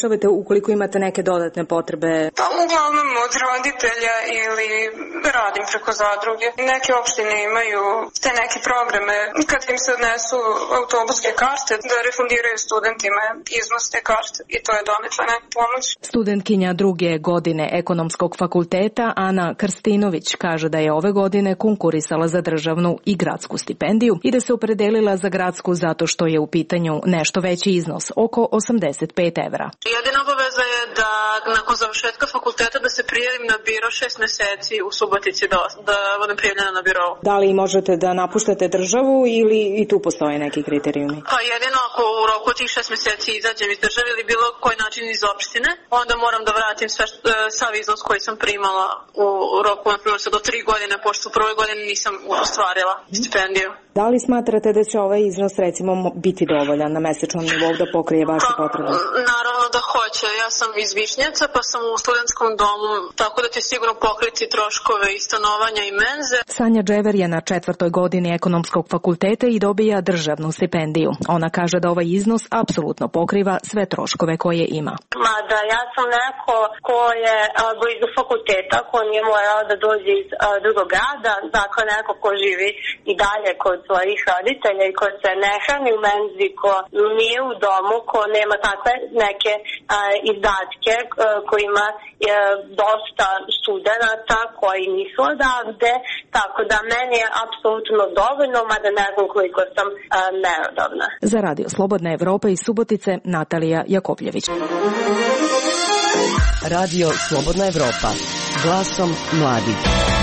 rešavate ukoliko imate neke dodatne potrebe? Pa uglavnom od roditelja ili radim preko zadruge. Neke opštine imaju te neke programe kad im se odnesu autobuske karte da refundiraju studentima iznos te karte i to je donekle neka pomoć. Studentkinja druge godine Ekonomskog fakulteta Ana Krstinović kaže da je ove godine konkurisala za državnu i gradsku stipendiju i da se opredelila za gradsku zato što je u pitanju nešto veći iznos, oko osamdeset pet evra. Jedina obaveza je da nakon završetka fakulteta da se prijavim na biro šest meseci u Subotici da, da budem prijavljena na biro. Da li možete da napuštate državu ili i tu postoje neki kriterijumi? Pa jedino ako u roku tih šest meseci izađem iz države ili bilo koji način iz opštine, onda moram da vratim sve, sav iznos koji sam primala u roku, na primjer, do tri godine, pošto u prvoj godini nisam ostvarila stipendiju. Da li smatrate da će ovaj iznos recimo biti dovoljan na mesečnom nivou da pokrije vaše potrebe? Naravno da hoće. Ja sam iz Višnjeca pa sam u studentskom domu, tako da će sigurno pokriti troškove i stanovanja i menze. Sanja Džever je na četvrtoj godini Ekonomskog fakulteta i dobija državnu stipendiju. Ona kaže da ovaj iznos apsolutno pokriva sve troškove koje ima. Mada ja sam neko ko je blizu fakulteta, ko nije morao da dođe iz a, drugog grada, dakle neko ko živi i dalje kod svojih roditelja i ko se ne hrani u menzi, ko nije u domu, ko nema takve neke a, izdatke a, kojima je dosta studenata koji nisu odavde, tako da meni je apsolutno dovoljno, mada ne znam koliko sam a, merodavna. Za Radio Slobodna Evropa iz Subotice, Natalija Jakovljević. Radio Slobodna Evropa, glasom mladih.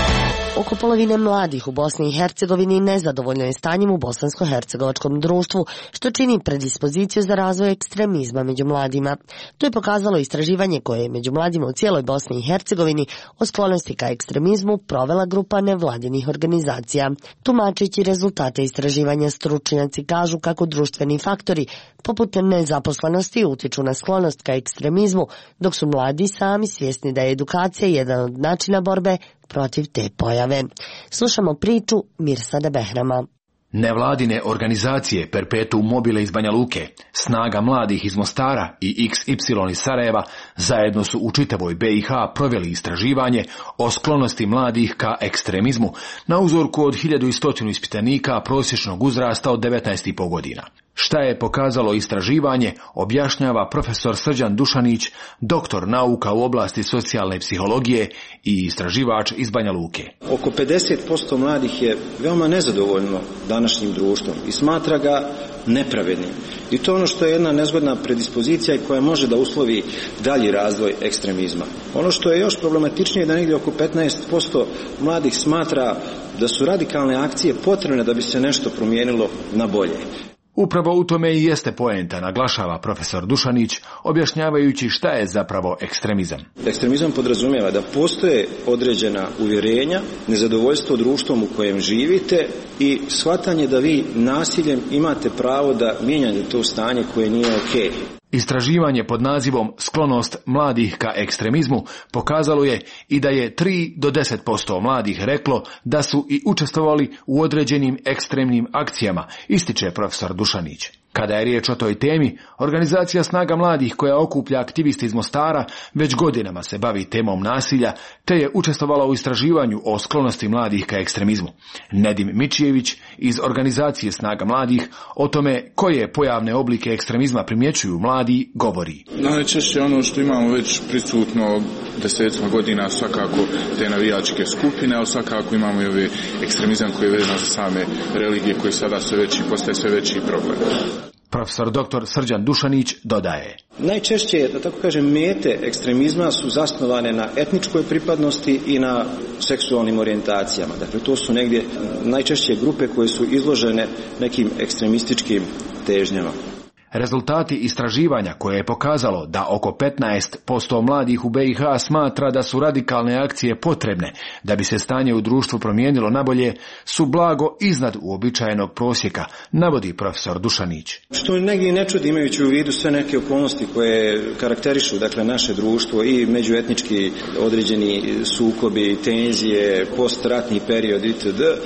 Oko polovine mladih u Bosni i Hercegovini nezadovoljno je stanjem u bosansko-hercegovačkom društvu, što čini predispoziciju za razvoj ekstremizma među mladima. To je pokazalo istraživanje koje je među mladima u cijeloj Bosni i Hercegovini o sklonosti ka ekstremizmu provela grupa nevladinih organizacija. Tumačeći rezultate istraživanja, stručnjaci kažu kako društveni faktori poput nezaposlenosti utiču na sklonost ka ekstremizmu, dok su mladi sami svjesni da je edukacija jedan od načina borbe protiv te pojave. Slušamo priču Mirsada Behrama. Nevladine organizacije Perpetuum mobile iz Banja Luke, Snaga mladih iz Mostara i iks ipsilon iz Sarajeva zajedno su u čitavoj be i ha proveli istraživanje o sklonosti mladih ka ekstremizmu na uzorku od hiljadu sto ispitanika prosječnog uzrasta od devetnaest i po godina. Šta je pokazalo istraživanje, objašnjava profesor Srđan Dušanić, doktor nauka u oblasti socijalne psihologije i istraživač iz Banja Luke. Oko pedeset posto mladih je veoma nezadovoljno današnjim društvom i smatra ga nepravednim. I to je ono što je jedna nezgodna predispozicija i koja može da uslovi dalji razvoj ekstremizma. Ono što je još problematičnije je da negdje oko petnaest posto mladih smatra da su radikalne akcije potrebne da bi se nešto promijenilo na bolje. Upravo u tome i jeste poenta, naglašava profesor Dušanić, objašnjavajući šta je zapravo ekstremizam. Ekstremizam podrazumijeva da postoje određena uvjerenja, nezadovoljstvo društvom u kojem živite i shvatanje da vi nasiljem imate pravo da mijenjate to stanje koje nije okej. Istraživanje pod nazivom Sklonost mladih ka ekstremizmu pokazalo je i da je tri do deset posto mladih reklo da su i učestvovali u određenim ekstremnim akcijama, ističe profesor Dušanić. Kada je riječ o toj temi, organizacija Snaga mladih koja okuplja aktiviste iz Mostara već godinama se bavi temom nasilja, te je učestvovala u istraživanju o sklonosti mladih ka ekstremizmu. Nedim Mičijević iz organizacije Snaga mladih o tome koje pojavne oblike ekstremizma primjećuju mladi govori. Najčešće ono što imamo već prisutno desetima godina svakako te navijačke skupine, a svakako imamo i ovaj ekstremizam koji je vezan za same religije koji sada sve veći, postaje sve veći problem. Profesor doktor Srđan Dušanić dodaje. Najčešće, da tako kažem, mete ekstremizma su zasnovane na etničkoj pripadnosti i na seksualnim orijentacijama. Dakle, to su negdje najčešće grupe koje su izložene nekim ekstremističkim težnjama. Rezultati istraživanja koje je pokazalo da oko petnaest posto mladih u be i ha smatra da su radikalne akcije potrebne da bi se stanje u društvu promijenilo nabolje, su blago iznad uobičajenog prosjeka, navodi profesor Dušanić. Što negdje ne čudi imajući u vidu sve neke okolnosti koje karakterišu dakle, naše društvo i međuetnički određeni sukobi, tenzije, postratni period itd.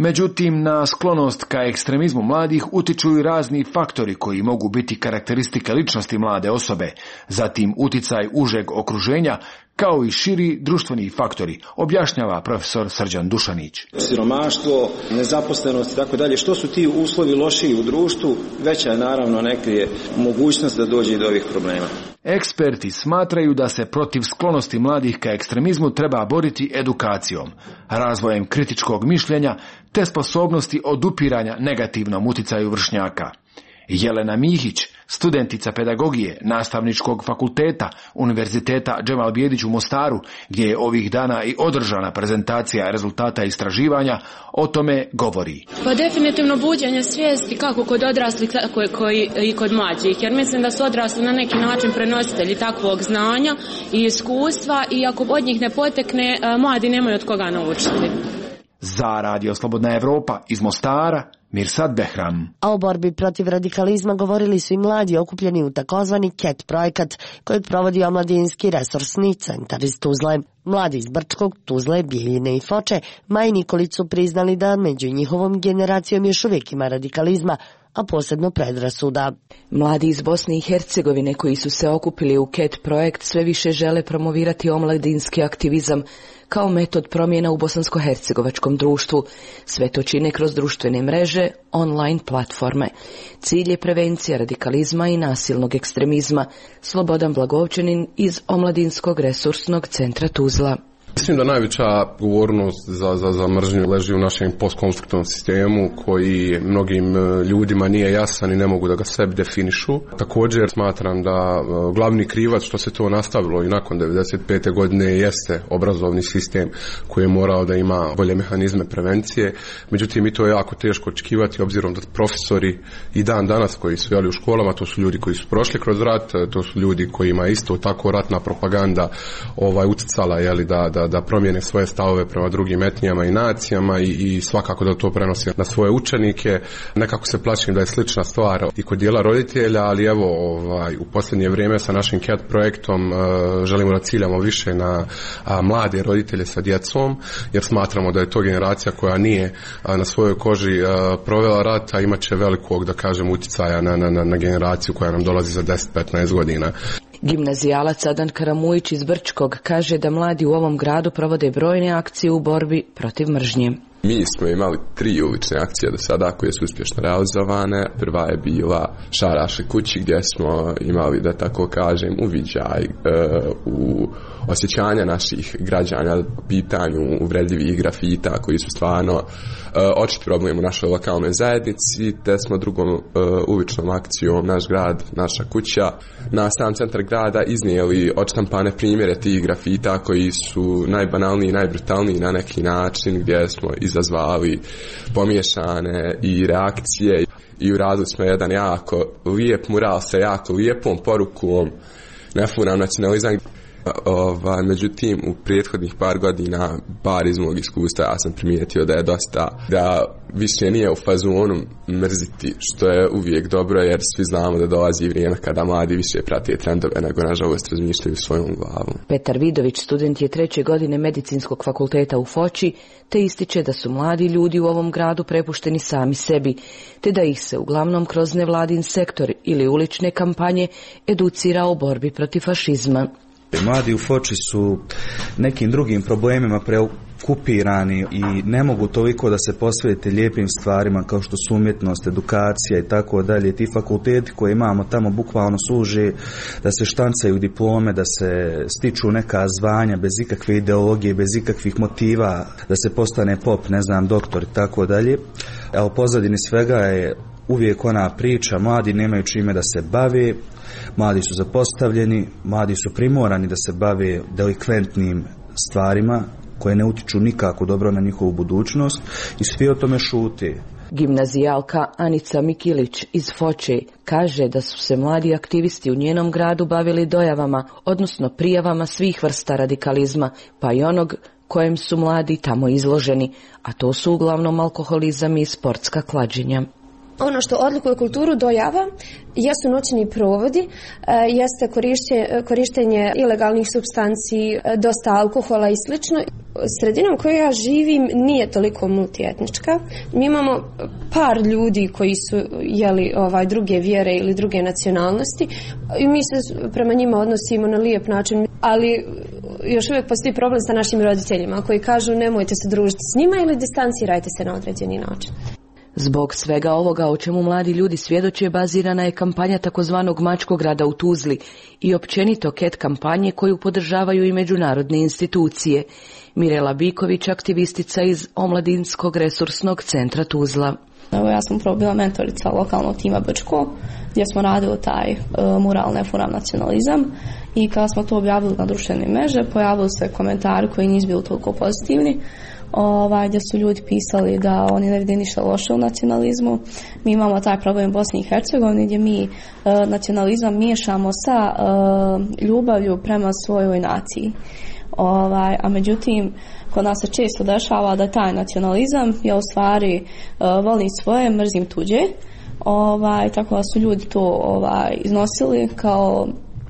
Međutim, na sklonost ka ekstremizmu mladih utiču i razni faktori koji mogu biti karakteristike ličnosti mlade osobe, zatim uticaj užeg okruženja, kao i širi društveni faktori, objašnjava profesor Srđan Dušanić. Siromaštvo, nezaposlenost i tako dalje, što su ti uslovi lošiji u društvu, veća je naravno neka je mogućnost da dođe do ovih problema. Eksperti smatraju da se protiv sklonosti mladih ka ekstremizmu treba boriti edukacijom, razvojem kritičkog mišljenja te sposobnosti odupiranja negativnom uticaju vršnjaka. Jelena Mihić, studentica pedagogije Nastavničkog fakulteta Univerziteta Džemal Bijedić u Mostaru, gdje je ovih dana i održana prezentacija rezultata istraživanja, o tome govori. Pa definitivno buđenje svijesti kako kod odraslih, tako i kod mlađih, jer mislim da su odrasli na neki način prenositelji takvog znanja i iskustva i ako od njih ne potekne, mladi nemaju od koga naučiti. Za Radio Slobodna Evropa iz Mostara, Mirsad Behram. A o borbi protiv radikalizma govorili su i mladi okupljeni u takozvani C E T projekat kojeg provodi Omladinski resursni centar iz Tuzle. Mladi iz Brčkog, Tuzle, Bijeljine i Foče Maji Nikolić su priznali da među njihovom generacijom još uvijek ima radikalizma, a posebno predrasuda. Mladi iz Bosne i Hercegovine koji su se okupili u C E T projekt sve više žele promovirati omladinski aktivizam kao metod promjena u bosansko-hercegovačkom društvu. Sve to čine kroz društvene mreže, online platforme. Cilj je prevencija radikalizma i nasilnog ekstremizma. Slobodan Blagovčanin iz Omladinskog resursnog centra Tuzla. Mislim da najveća odgovornost za, za, za mržnju leži u našem postkonfliktnom sistemu koji mnogim ljudima nije jasan i ne mogu da ga sebi definišu. Također smatram da glavni krivac što se to nastavilo i nakon devedeset pete godine jeste obrazovni sistem koji je morao da ima bolje mehanizme prevencije. Međutim, i to je jako teško očekivati obzirom da profesori i dan danas koji su jeli u školama, to su ljudi koji su prošli kroz rat, to su ljudi kojima isto tako ratna propaganda ovaj, uticala jeli, da, da da promijene svoje stavove prema drugim etnijama i nacijama i, i svakako da to prenosi na svoje učenike. Nekako se plašim da je slična stvar i kod dijela roditelja, ali evo ovaj, u posljednje vrijeme sa našim C E T projektom uh, želimo da ciljamo više na a, mlade roditelje sa djecom, jer smatramo da je to generacija koja nije a, na svojoj koži a, provela rat, a imat će velikog, da kažem, utjecaja na, na, na generaciju koja nam dolazi za deset do petnaest godina. Gimnazijalac Adan Karamujić iz Brčkog kaže da mladi u ovom gradu provode brojne akcije u borbi protiv mržnje. Mi smo imali tri ulične akcije do sada koje su uspješno realizovane. Prva je bila Šaraši kući gdje smo imali, da tako kažem, uviđaj e, u osjećanja naših građana po pitanju uvredljivih grafita koji su stvarno e, očit problem u našoj lokalnoj zajednici, te smo drugom e, uličnom akcijom Naš grad, naša kuća na sam centar grada iznijeli odštampane primjere tih grafita koji su najbanalniji i najbrutalniji na neki način, gdje smo izazvali pomiješane i reakcije i uradili smo jedan jako lijep mural sa jako lijepom porukom ne furam nacionalizam. Ova, međutim, u prethodnih par godina, bar iz mog iskustva, ja sam primijetio da je dosta, da više nije u fazonu mrziti, što je uvijek dobro, jer svi znamo da dolazi vrijeme kada mladi više prate trendove nego nažalost razmišljaju svojom glavom. Petar Vidović, student je treće godine Medicinskog fakulteta u Foči, te ističe da su mladi ljudi u ovom gradu prepušteni sami sebi, te da ih se uglavnom kroz nevladin sektor ili ulične kampanje educira o borbi protiv fašizma. Mladi u Foči su nekim drugim problemima preokupirani i ne mogu toliko da se posvete lijepim stvarima kao što su umjetnost, edukacija i tako dalje. Ti fakulteti koje imamo tamo bukvalno služe da se štancaju diplome, da se stiču neka zvanja bez ikakve ideologije, bez ikakvih motiva, da se postane pop, ne znam, doktor i tako dalje. A u pozadini svega je uvijek ona priča, mladi nemaju čime da se bave, mladi su zapostavljeni, mladi su primorani da se bave delikventnim stvarima koje ne utiču nikako dobro na njihovu budućnost i svi o tome šute. Gimnazijalka Anica Mikilić iz Foče kaže da su se mladi aktivisti u njenom gradu bavili dojavama, odnosno prijavama svih vrsta radikalizma, pa i onog kojem su mladi tamo izloženi, a to su uglavnom alkoholizam i sportska klađenja. Ono što odlikuje kulturu dojava jesu noćni provodi, jeste korištenje, korištenje ilegalnih supstanci, dosta alkohola i slično. Sredina u kojoj ja živim nije toliko multietnička. Mi imamo par ljudi koji su jeli, ovaj, druge vjere ili druge nacionalnosti i mi se prema njima odnosimo na lijep način, ali još uvijek postoji problem sa našim roditeljima koji kažu nemojte se družiti s njima ili distancirajte se na određeni način. Zbog svega ovoga o čemu mladi ljudi svjedoče bazirana je kampanja takozvanog Mačkog rada u Tuzli i općenito Ket kampanje koju podržavaju i međunarodne institucije. Mirela Biković, aktivistica iz Omladinskog resursnog centra Tuzla. Evo, ja sam upravo bila mentorica lokalnog tima Brčko, gdje smo radili taj uh, mural Ne furam nacionalizam, i kada smo to objavili na društvene mreže, pojavili se komentari koji nisu bili toliko pozitivni, ovaj, gdje su ljudi pisali da oni ne vide ništa loše u nacionalizmu. Mi imamo taj problem u Bosni i Hercegovini gdje mi uh, nacionalizam miješamo sa uh, ljubavlju prema svojoj naciji. Ovaj, a međutim, kod nas se često dešava da taj nacionalizam je u stvari uh, volim svoje, mrzim tuđe. Ovaj, tako da su ljudi to ovaj, iznosili kao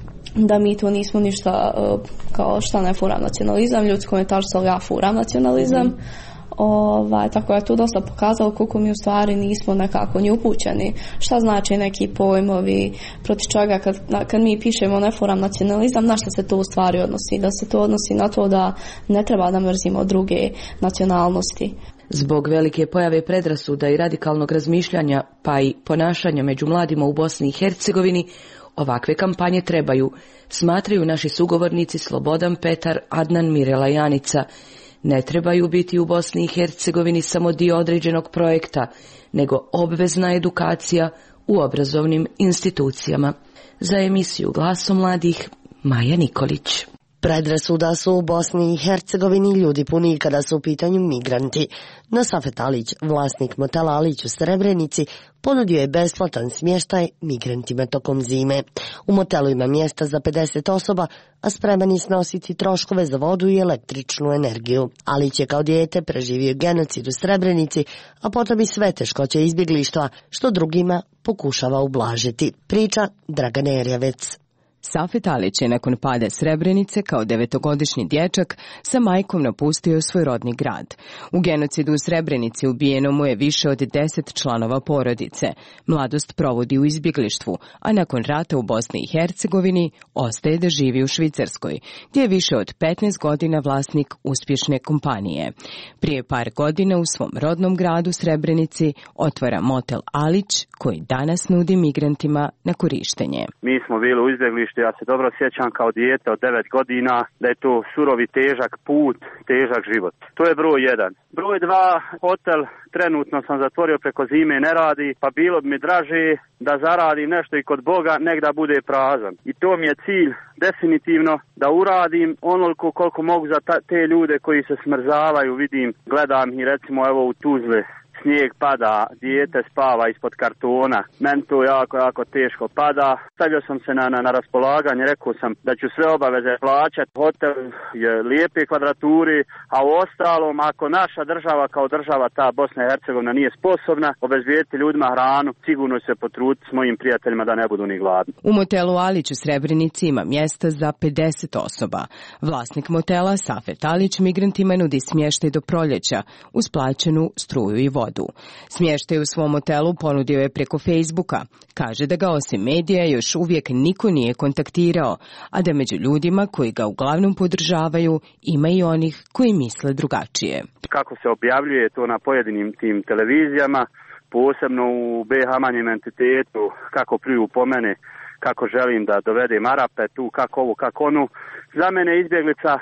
da mi to nismo ništa, uh, kao šta ne furam nacionalizam, ljudi komentar su ja furam nacionalizam. Mm. Ovaj, tako je to dosta pokazalo koliko mi u stvari nismo nekako ni upućeni šta znači neki pojmovi, proti čega kad, kad mi pišemo ne furam nacionalizam, na šta se to u stvari odnosi, da se to odnosi na to da ne treba da mrzimo druge nacionalnosti. Zbog velike pojave predrasuda i radikalnog razmišljanja pa i ponašanja među mladima u Bosni i Hercegovini, ovakve kampanje trebaju, smatraju naši sugovornici Slobodan Petar, Adnan, Mirela Janica. Ne trebaju biti u Bosni i Hercegovini samo dio određenog projekta, nego obvezna edukacija u obrazovnim institucijama. Za emisiju Glasom mladih, Maja Nikolić. Predrasuda su u Bosni i Hercegovini ljudi puni kada su u pitanju migranti. No Safet Alić, vlasnik motela Alić u Srebrenici, ponudio je besplatan smještaj migrantima tokom zime. U motelu ima mjesta za pedeset osoba, a spreman je snositi troškove za vodu i električnu energiju. Alić je kao dijete preživio genocid u Srebrenici, a potom i sve teškoće izbjeglištva, što drugima pokušava ublažiti. Priča Dragana Erjavec. Safet Alić je nakon pada Srebrenice kao devetogodišnji dječak sa majkom napustio svoj rodni grad. U genocidu u Srebrenici ubijeno mu je više od deset članova porodice. Mladost provodi u izbjeglištvu, a nakon rata u Bosni i Hercegovini ostaje da živi u Švicarskoj, gdje je više od petnaest godina vlasnik uspješne kompanije. Prije par godina u svom rodnom gradu Srebrenici otvara motel Alić, koji danas nudi migrantima na korištenje. Mi smo bili u izbjeglištvu. Ja se dobro sjećam kao dijete od devet godina da je to surovi težak put, težak život. To je broj jedan. Broj dva, hotel trenutno sam zatvorio preko zime, ne radi, pa bilo bi mi draže da zaradim nešto i kod Boga, nek da bude prazan. I to mi je cilj definitivno da uradim onoliko koliko mogu za ta, te ljude koji se smrzavaju, vidim, gledam i recimo evo u Tuzli. Snijeg pada, dijete spava ispod kartona. Meni to jako, jako teško pada. Stavio sam se na, na, na raspolaganje, rekao sam da ću sve obaveze plaćati. Hotel je lijepe kvadraturi, a u ostalom, ako naša država kao država, ta Bosna i Hercegovina, nije sposobna obezbijediti ljudima hranu, sigurno se potruditi s mojim prijateljima da ne budu ni gladni. U motelu Alić u Srebrenici ima mjesta za pedeset osoba. Vlasnik motela Safet Alić migrantima nudi smještaj do proljeća uz plaćenu struju i vodu. Smještaj u svom hotelu ponudio je preko Facebooka. Kaže da ga osim medija još uvijek niko nije kontaktirao, a da među ljudima koji ga uglavnom podržavaju ima i onih koji misle drugačije. Kako se objavljuje to na pojedinim tim televizijama, posebno u be ha manjem entitetu, kako priju po mene, kako želim da dovedem Arape tu, kako ovo, kako onu. Za mene izbjeglica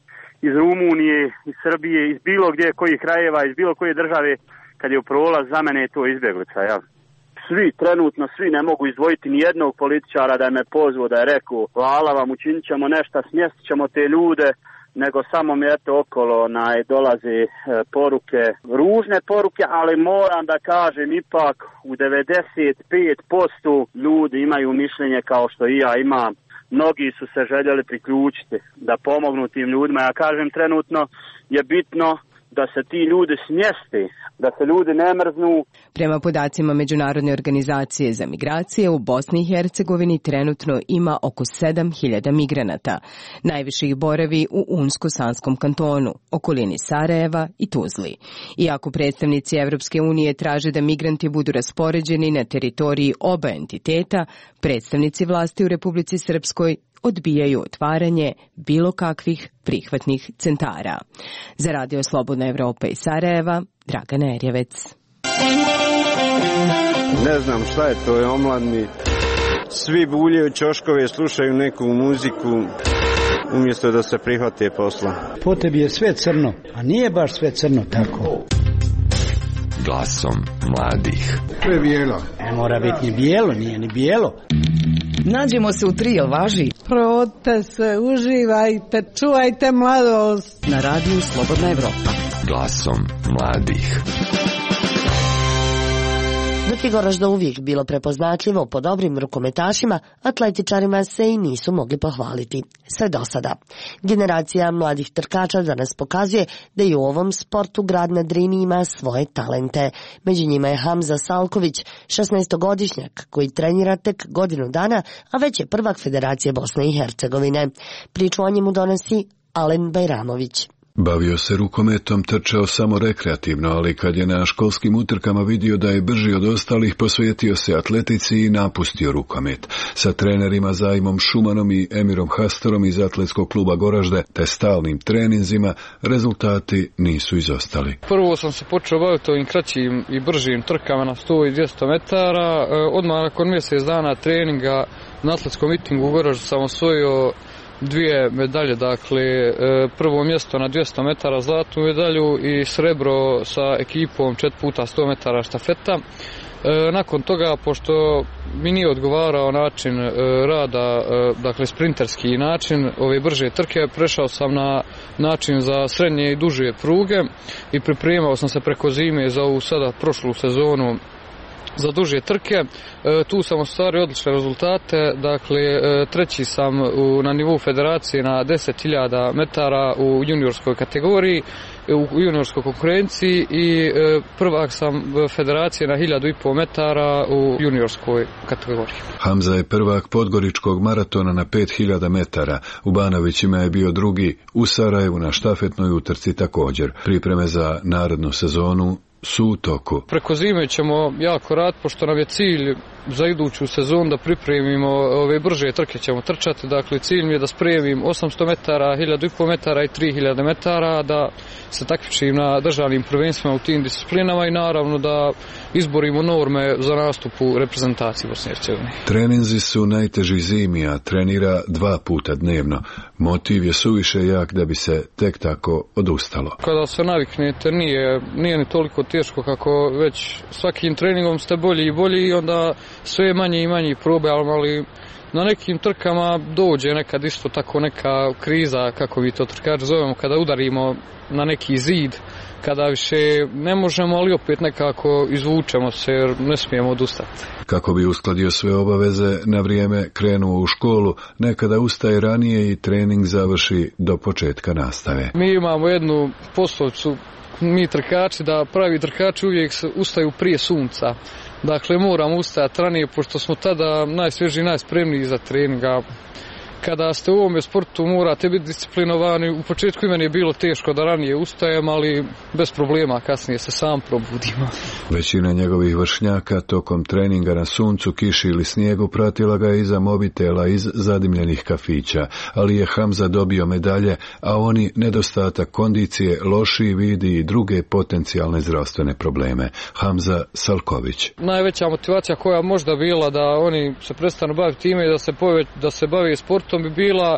iz Rumunije, iz Srbije, iz bilo gdje kojih krajeva, iz bilo koje države, kad je u prolaz, za mene je to izbjeglica, jel? Svi, trenutno svi ne mogu izdvojiti ni jednog političara da je me pozvao, da je rekao hvala vam, učinit ćemo nešto, smjestit ćemo te ljude, nego samo mi eto okolo naj, dolaze e, poruke, ružne poruke, ali moram da kažem ipak u devedeset pet posto ljudi imaju mišljenje kao što i ja imam. Mnogi su se željeli priključiti da pomognu tim ljudima. Ja kažem, trenutno je bitno da se ti ljudi smjeste, da se ljudi ne mrznu. Prema podacima Međunarodne organizacije za migracije, u Bosni i Hercegovini trenutno ima oko sedam hiljada migranata. Najviše ih boravi u Unsko-Sanskom kantonu, okolini Sarajeva i Tuzli. Iako predstavnici Evropske unije traže da migranti budu raspoređeni na teritoriji oba entiteta, predstavnici vlasti u Republici Srpskoj odbijaju otvaranje bilo kakvih prihvatnih centara. Za Radio Slobodna Evropa iz Sarajeva, Dragana Erjevec. Ne znam šta je to, je omladni. Svi buljaju ćoškove, slušaju neku muziku, umjesto da se prihvate posla. Po tebi je sve crno, a nije baš sve crno tako. Glasom mladih. To je bijelo. Ne mora biti ni bijelo, nije ni bijelo. Nađemo se u tri, jel važi? Prodite se, uživajte, čuvajte mladost. Na radiju Slobodna Evropa. Glasom mladih. Dok je Goražda uvijek bilo prepoznatljivo po dobrim rukometašima, atletičarima se i nisu mogli pohvaliti. Sve do sada. Generacija mladih trkača danas pokazuje da i u ovom sportu grad na Drini ima svoje talente. Među njima je Hamza Salković, šesnaestogodišnjak koji trenira tek godinu dana, a već je prvak Federacije Bosne i Hercegovine. Priču o njemu donosi Alen Bajramović. Bavio se rukometom, trčao samo rekreativno, ali kad je na školskim utrkama vidio da je brži od ostalih, posvetio se atletici i napustio rukomet. Sa trenerima Zajmom Šumanom i Emirom Hastorom iz atletskog kluba Goražde te stalnim treninzima, rezultati nisu izostali. Prvo sam se počeo baviti ovim kraćim i bržim trkama na sto i dvjesto metara. Odmah nakon mjesec dana treninga na atletskom mitingu u Goraždu sam osvojio dvije medalje, dakle prvo mjesto na dvjesto metara zlatnu medalju i srebro sa ekipom četiri puta sto metara štafeta. Nakon toga, pošto mi nije odgovarao način rada, dakle sprinterski način ove brže trke, prešao sam na način za srednje i duže pruge i pripremao sam se preko zime za ovu sada prošlu sezonu za duže trke. E, tu sam ostvario odlične rezultate, dakle e, treći sam u, na nivou federacije na deset hiljada metara u juniorskoj kategoriji, u juniorskoj konkurenciji i e, prvak sam federacije na hiljadu i pol metara u juniorskoj kategoriji. Hamza je prvak podgoričkog maratona na pet hiljada metara, u Banovićima je bio drugi, u Sarajevu na štafetnoj utrci također. Pripreme za narednu sezonu su u toku. Preko zime ćemo jako rad, pošto nam je cilj za iduću sezonu da pripremimo ove brže trke ćemo trčati. Dakle, cilj mi je da spremim osamsto metara, hiljadu i pol metara i tri hiljade metara, da se takmičim na državnim prvenstvima u tim disciplinama i naravno da izborimo norme za nastup u reprezentaciji Bosne i Hercegovine. Treninzi su najteži zimi, a trenira dva puta dnevno. Motiv je suviše jak da bi se tek tako odustalo. Kada se naviknete, nije, nije ni toliko teško kako već svakim treningom ste bolji i bolji i onda sve manje i manje probe, ali na nekim trkama dođe nekad isto tako neka kriza, kako vi to trkači zovemo, kada udarimo na neki zid, kada više ne možemo, ali opet nekako izvučemo se jer ne smijemo odustati. Kako bi uskladio sve obaveze, na vrijeme krenuo u školu, nekada ustaje ranije i trening završi do početka nastave. Mi imamo jednu poslovicu, mi trkači, da pravi trkači uvijek ustaju prije sunca. Dakle, moramo ustajati ranije, pošto smo tada najsvježiji, najspremniji za treninga. Kada ste u ovome sportu morate biti disciplinovani. U početku i meni je bilo teško da ranije ustajem, ali bez problema kasnije se sam probudimo. Većina njegovih vršnjaka tokom treninga na suncu, kiši ili snijegu pratila ga iza mobitela iz zadimljenih kafića, ali je Hamza dobio medalje, a oni nedostatak kondicije, lošiji vidi i druge potencijalne zdravstvene probleme. Hamza Salković. Najveća motivacija koja možda bila da oni se prestanu baviti time i da se, pove, da se bave sportom bi bila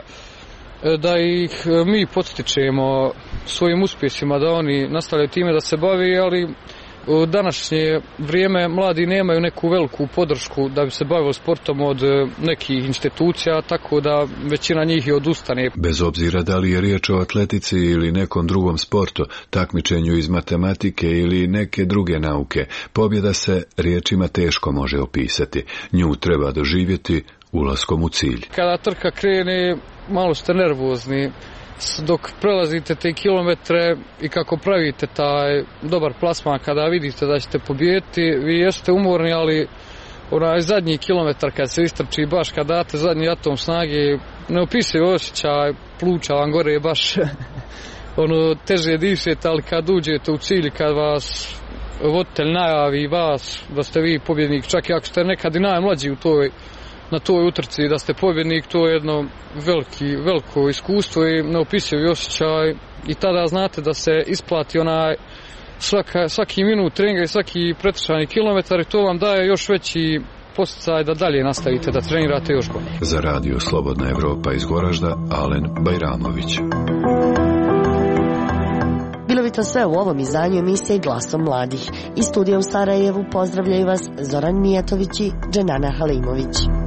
da ih mi podstičemo svojim uspjesima, da oni nastavljaju time da se bavi, ali u današnje vrijeme mladi nemaju neku veliku podršku da bi se bavili sportom od nekih institucija, tako da većina njih i odustane. Bez obzira da li je riječ o atletici ili nekom drugom sportu, takmičenju iz matematike ili neke druge nauke, pobjeda se riječima teško može opisati. Nju treba doživjeti ulaskom u cilj. Kada trka krene, malo ste nervozni, dok prelazite te kilometre i kako pravite taj dobar plasman kada vidite da ćete pobijediti, vi jeste umorni, ali onaj zadnji kilometar kad se istrči, baš kad date zadnji atom snage, neopisiv osjećaj, pluća vam gore baš ono teže dišete, ali kad uđete u cilj, kad vas voditelj najavi vas da ste vi pobjednik, čak i ako ste nekad i najmlađi u toj, na toj utrci da ste pobjednik, to je jedno veliki, veliko iskustvo i neopisiv osjećaj i tada znate da se isplati onaj svaka, svaki minut treninga i svaki pretrčani kilometar i to vam daje još veći posticaj da dalje nastavite da trenirate još bolje. Za radio Slobodna Evropa iz Goražda, Alen Bajramović. Bilo bi to sve u ovom izdanju emisije Glasom mladih. Iz studija u Sarajevu pozdravljaju vas Zoran Mijatović i Dženana Halimović.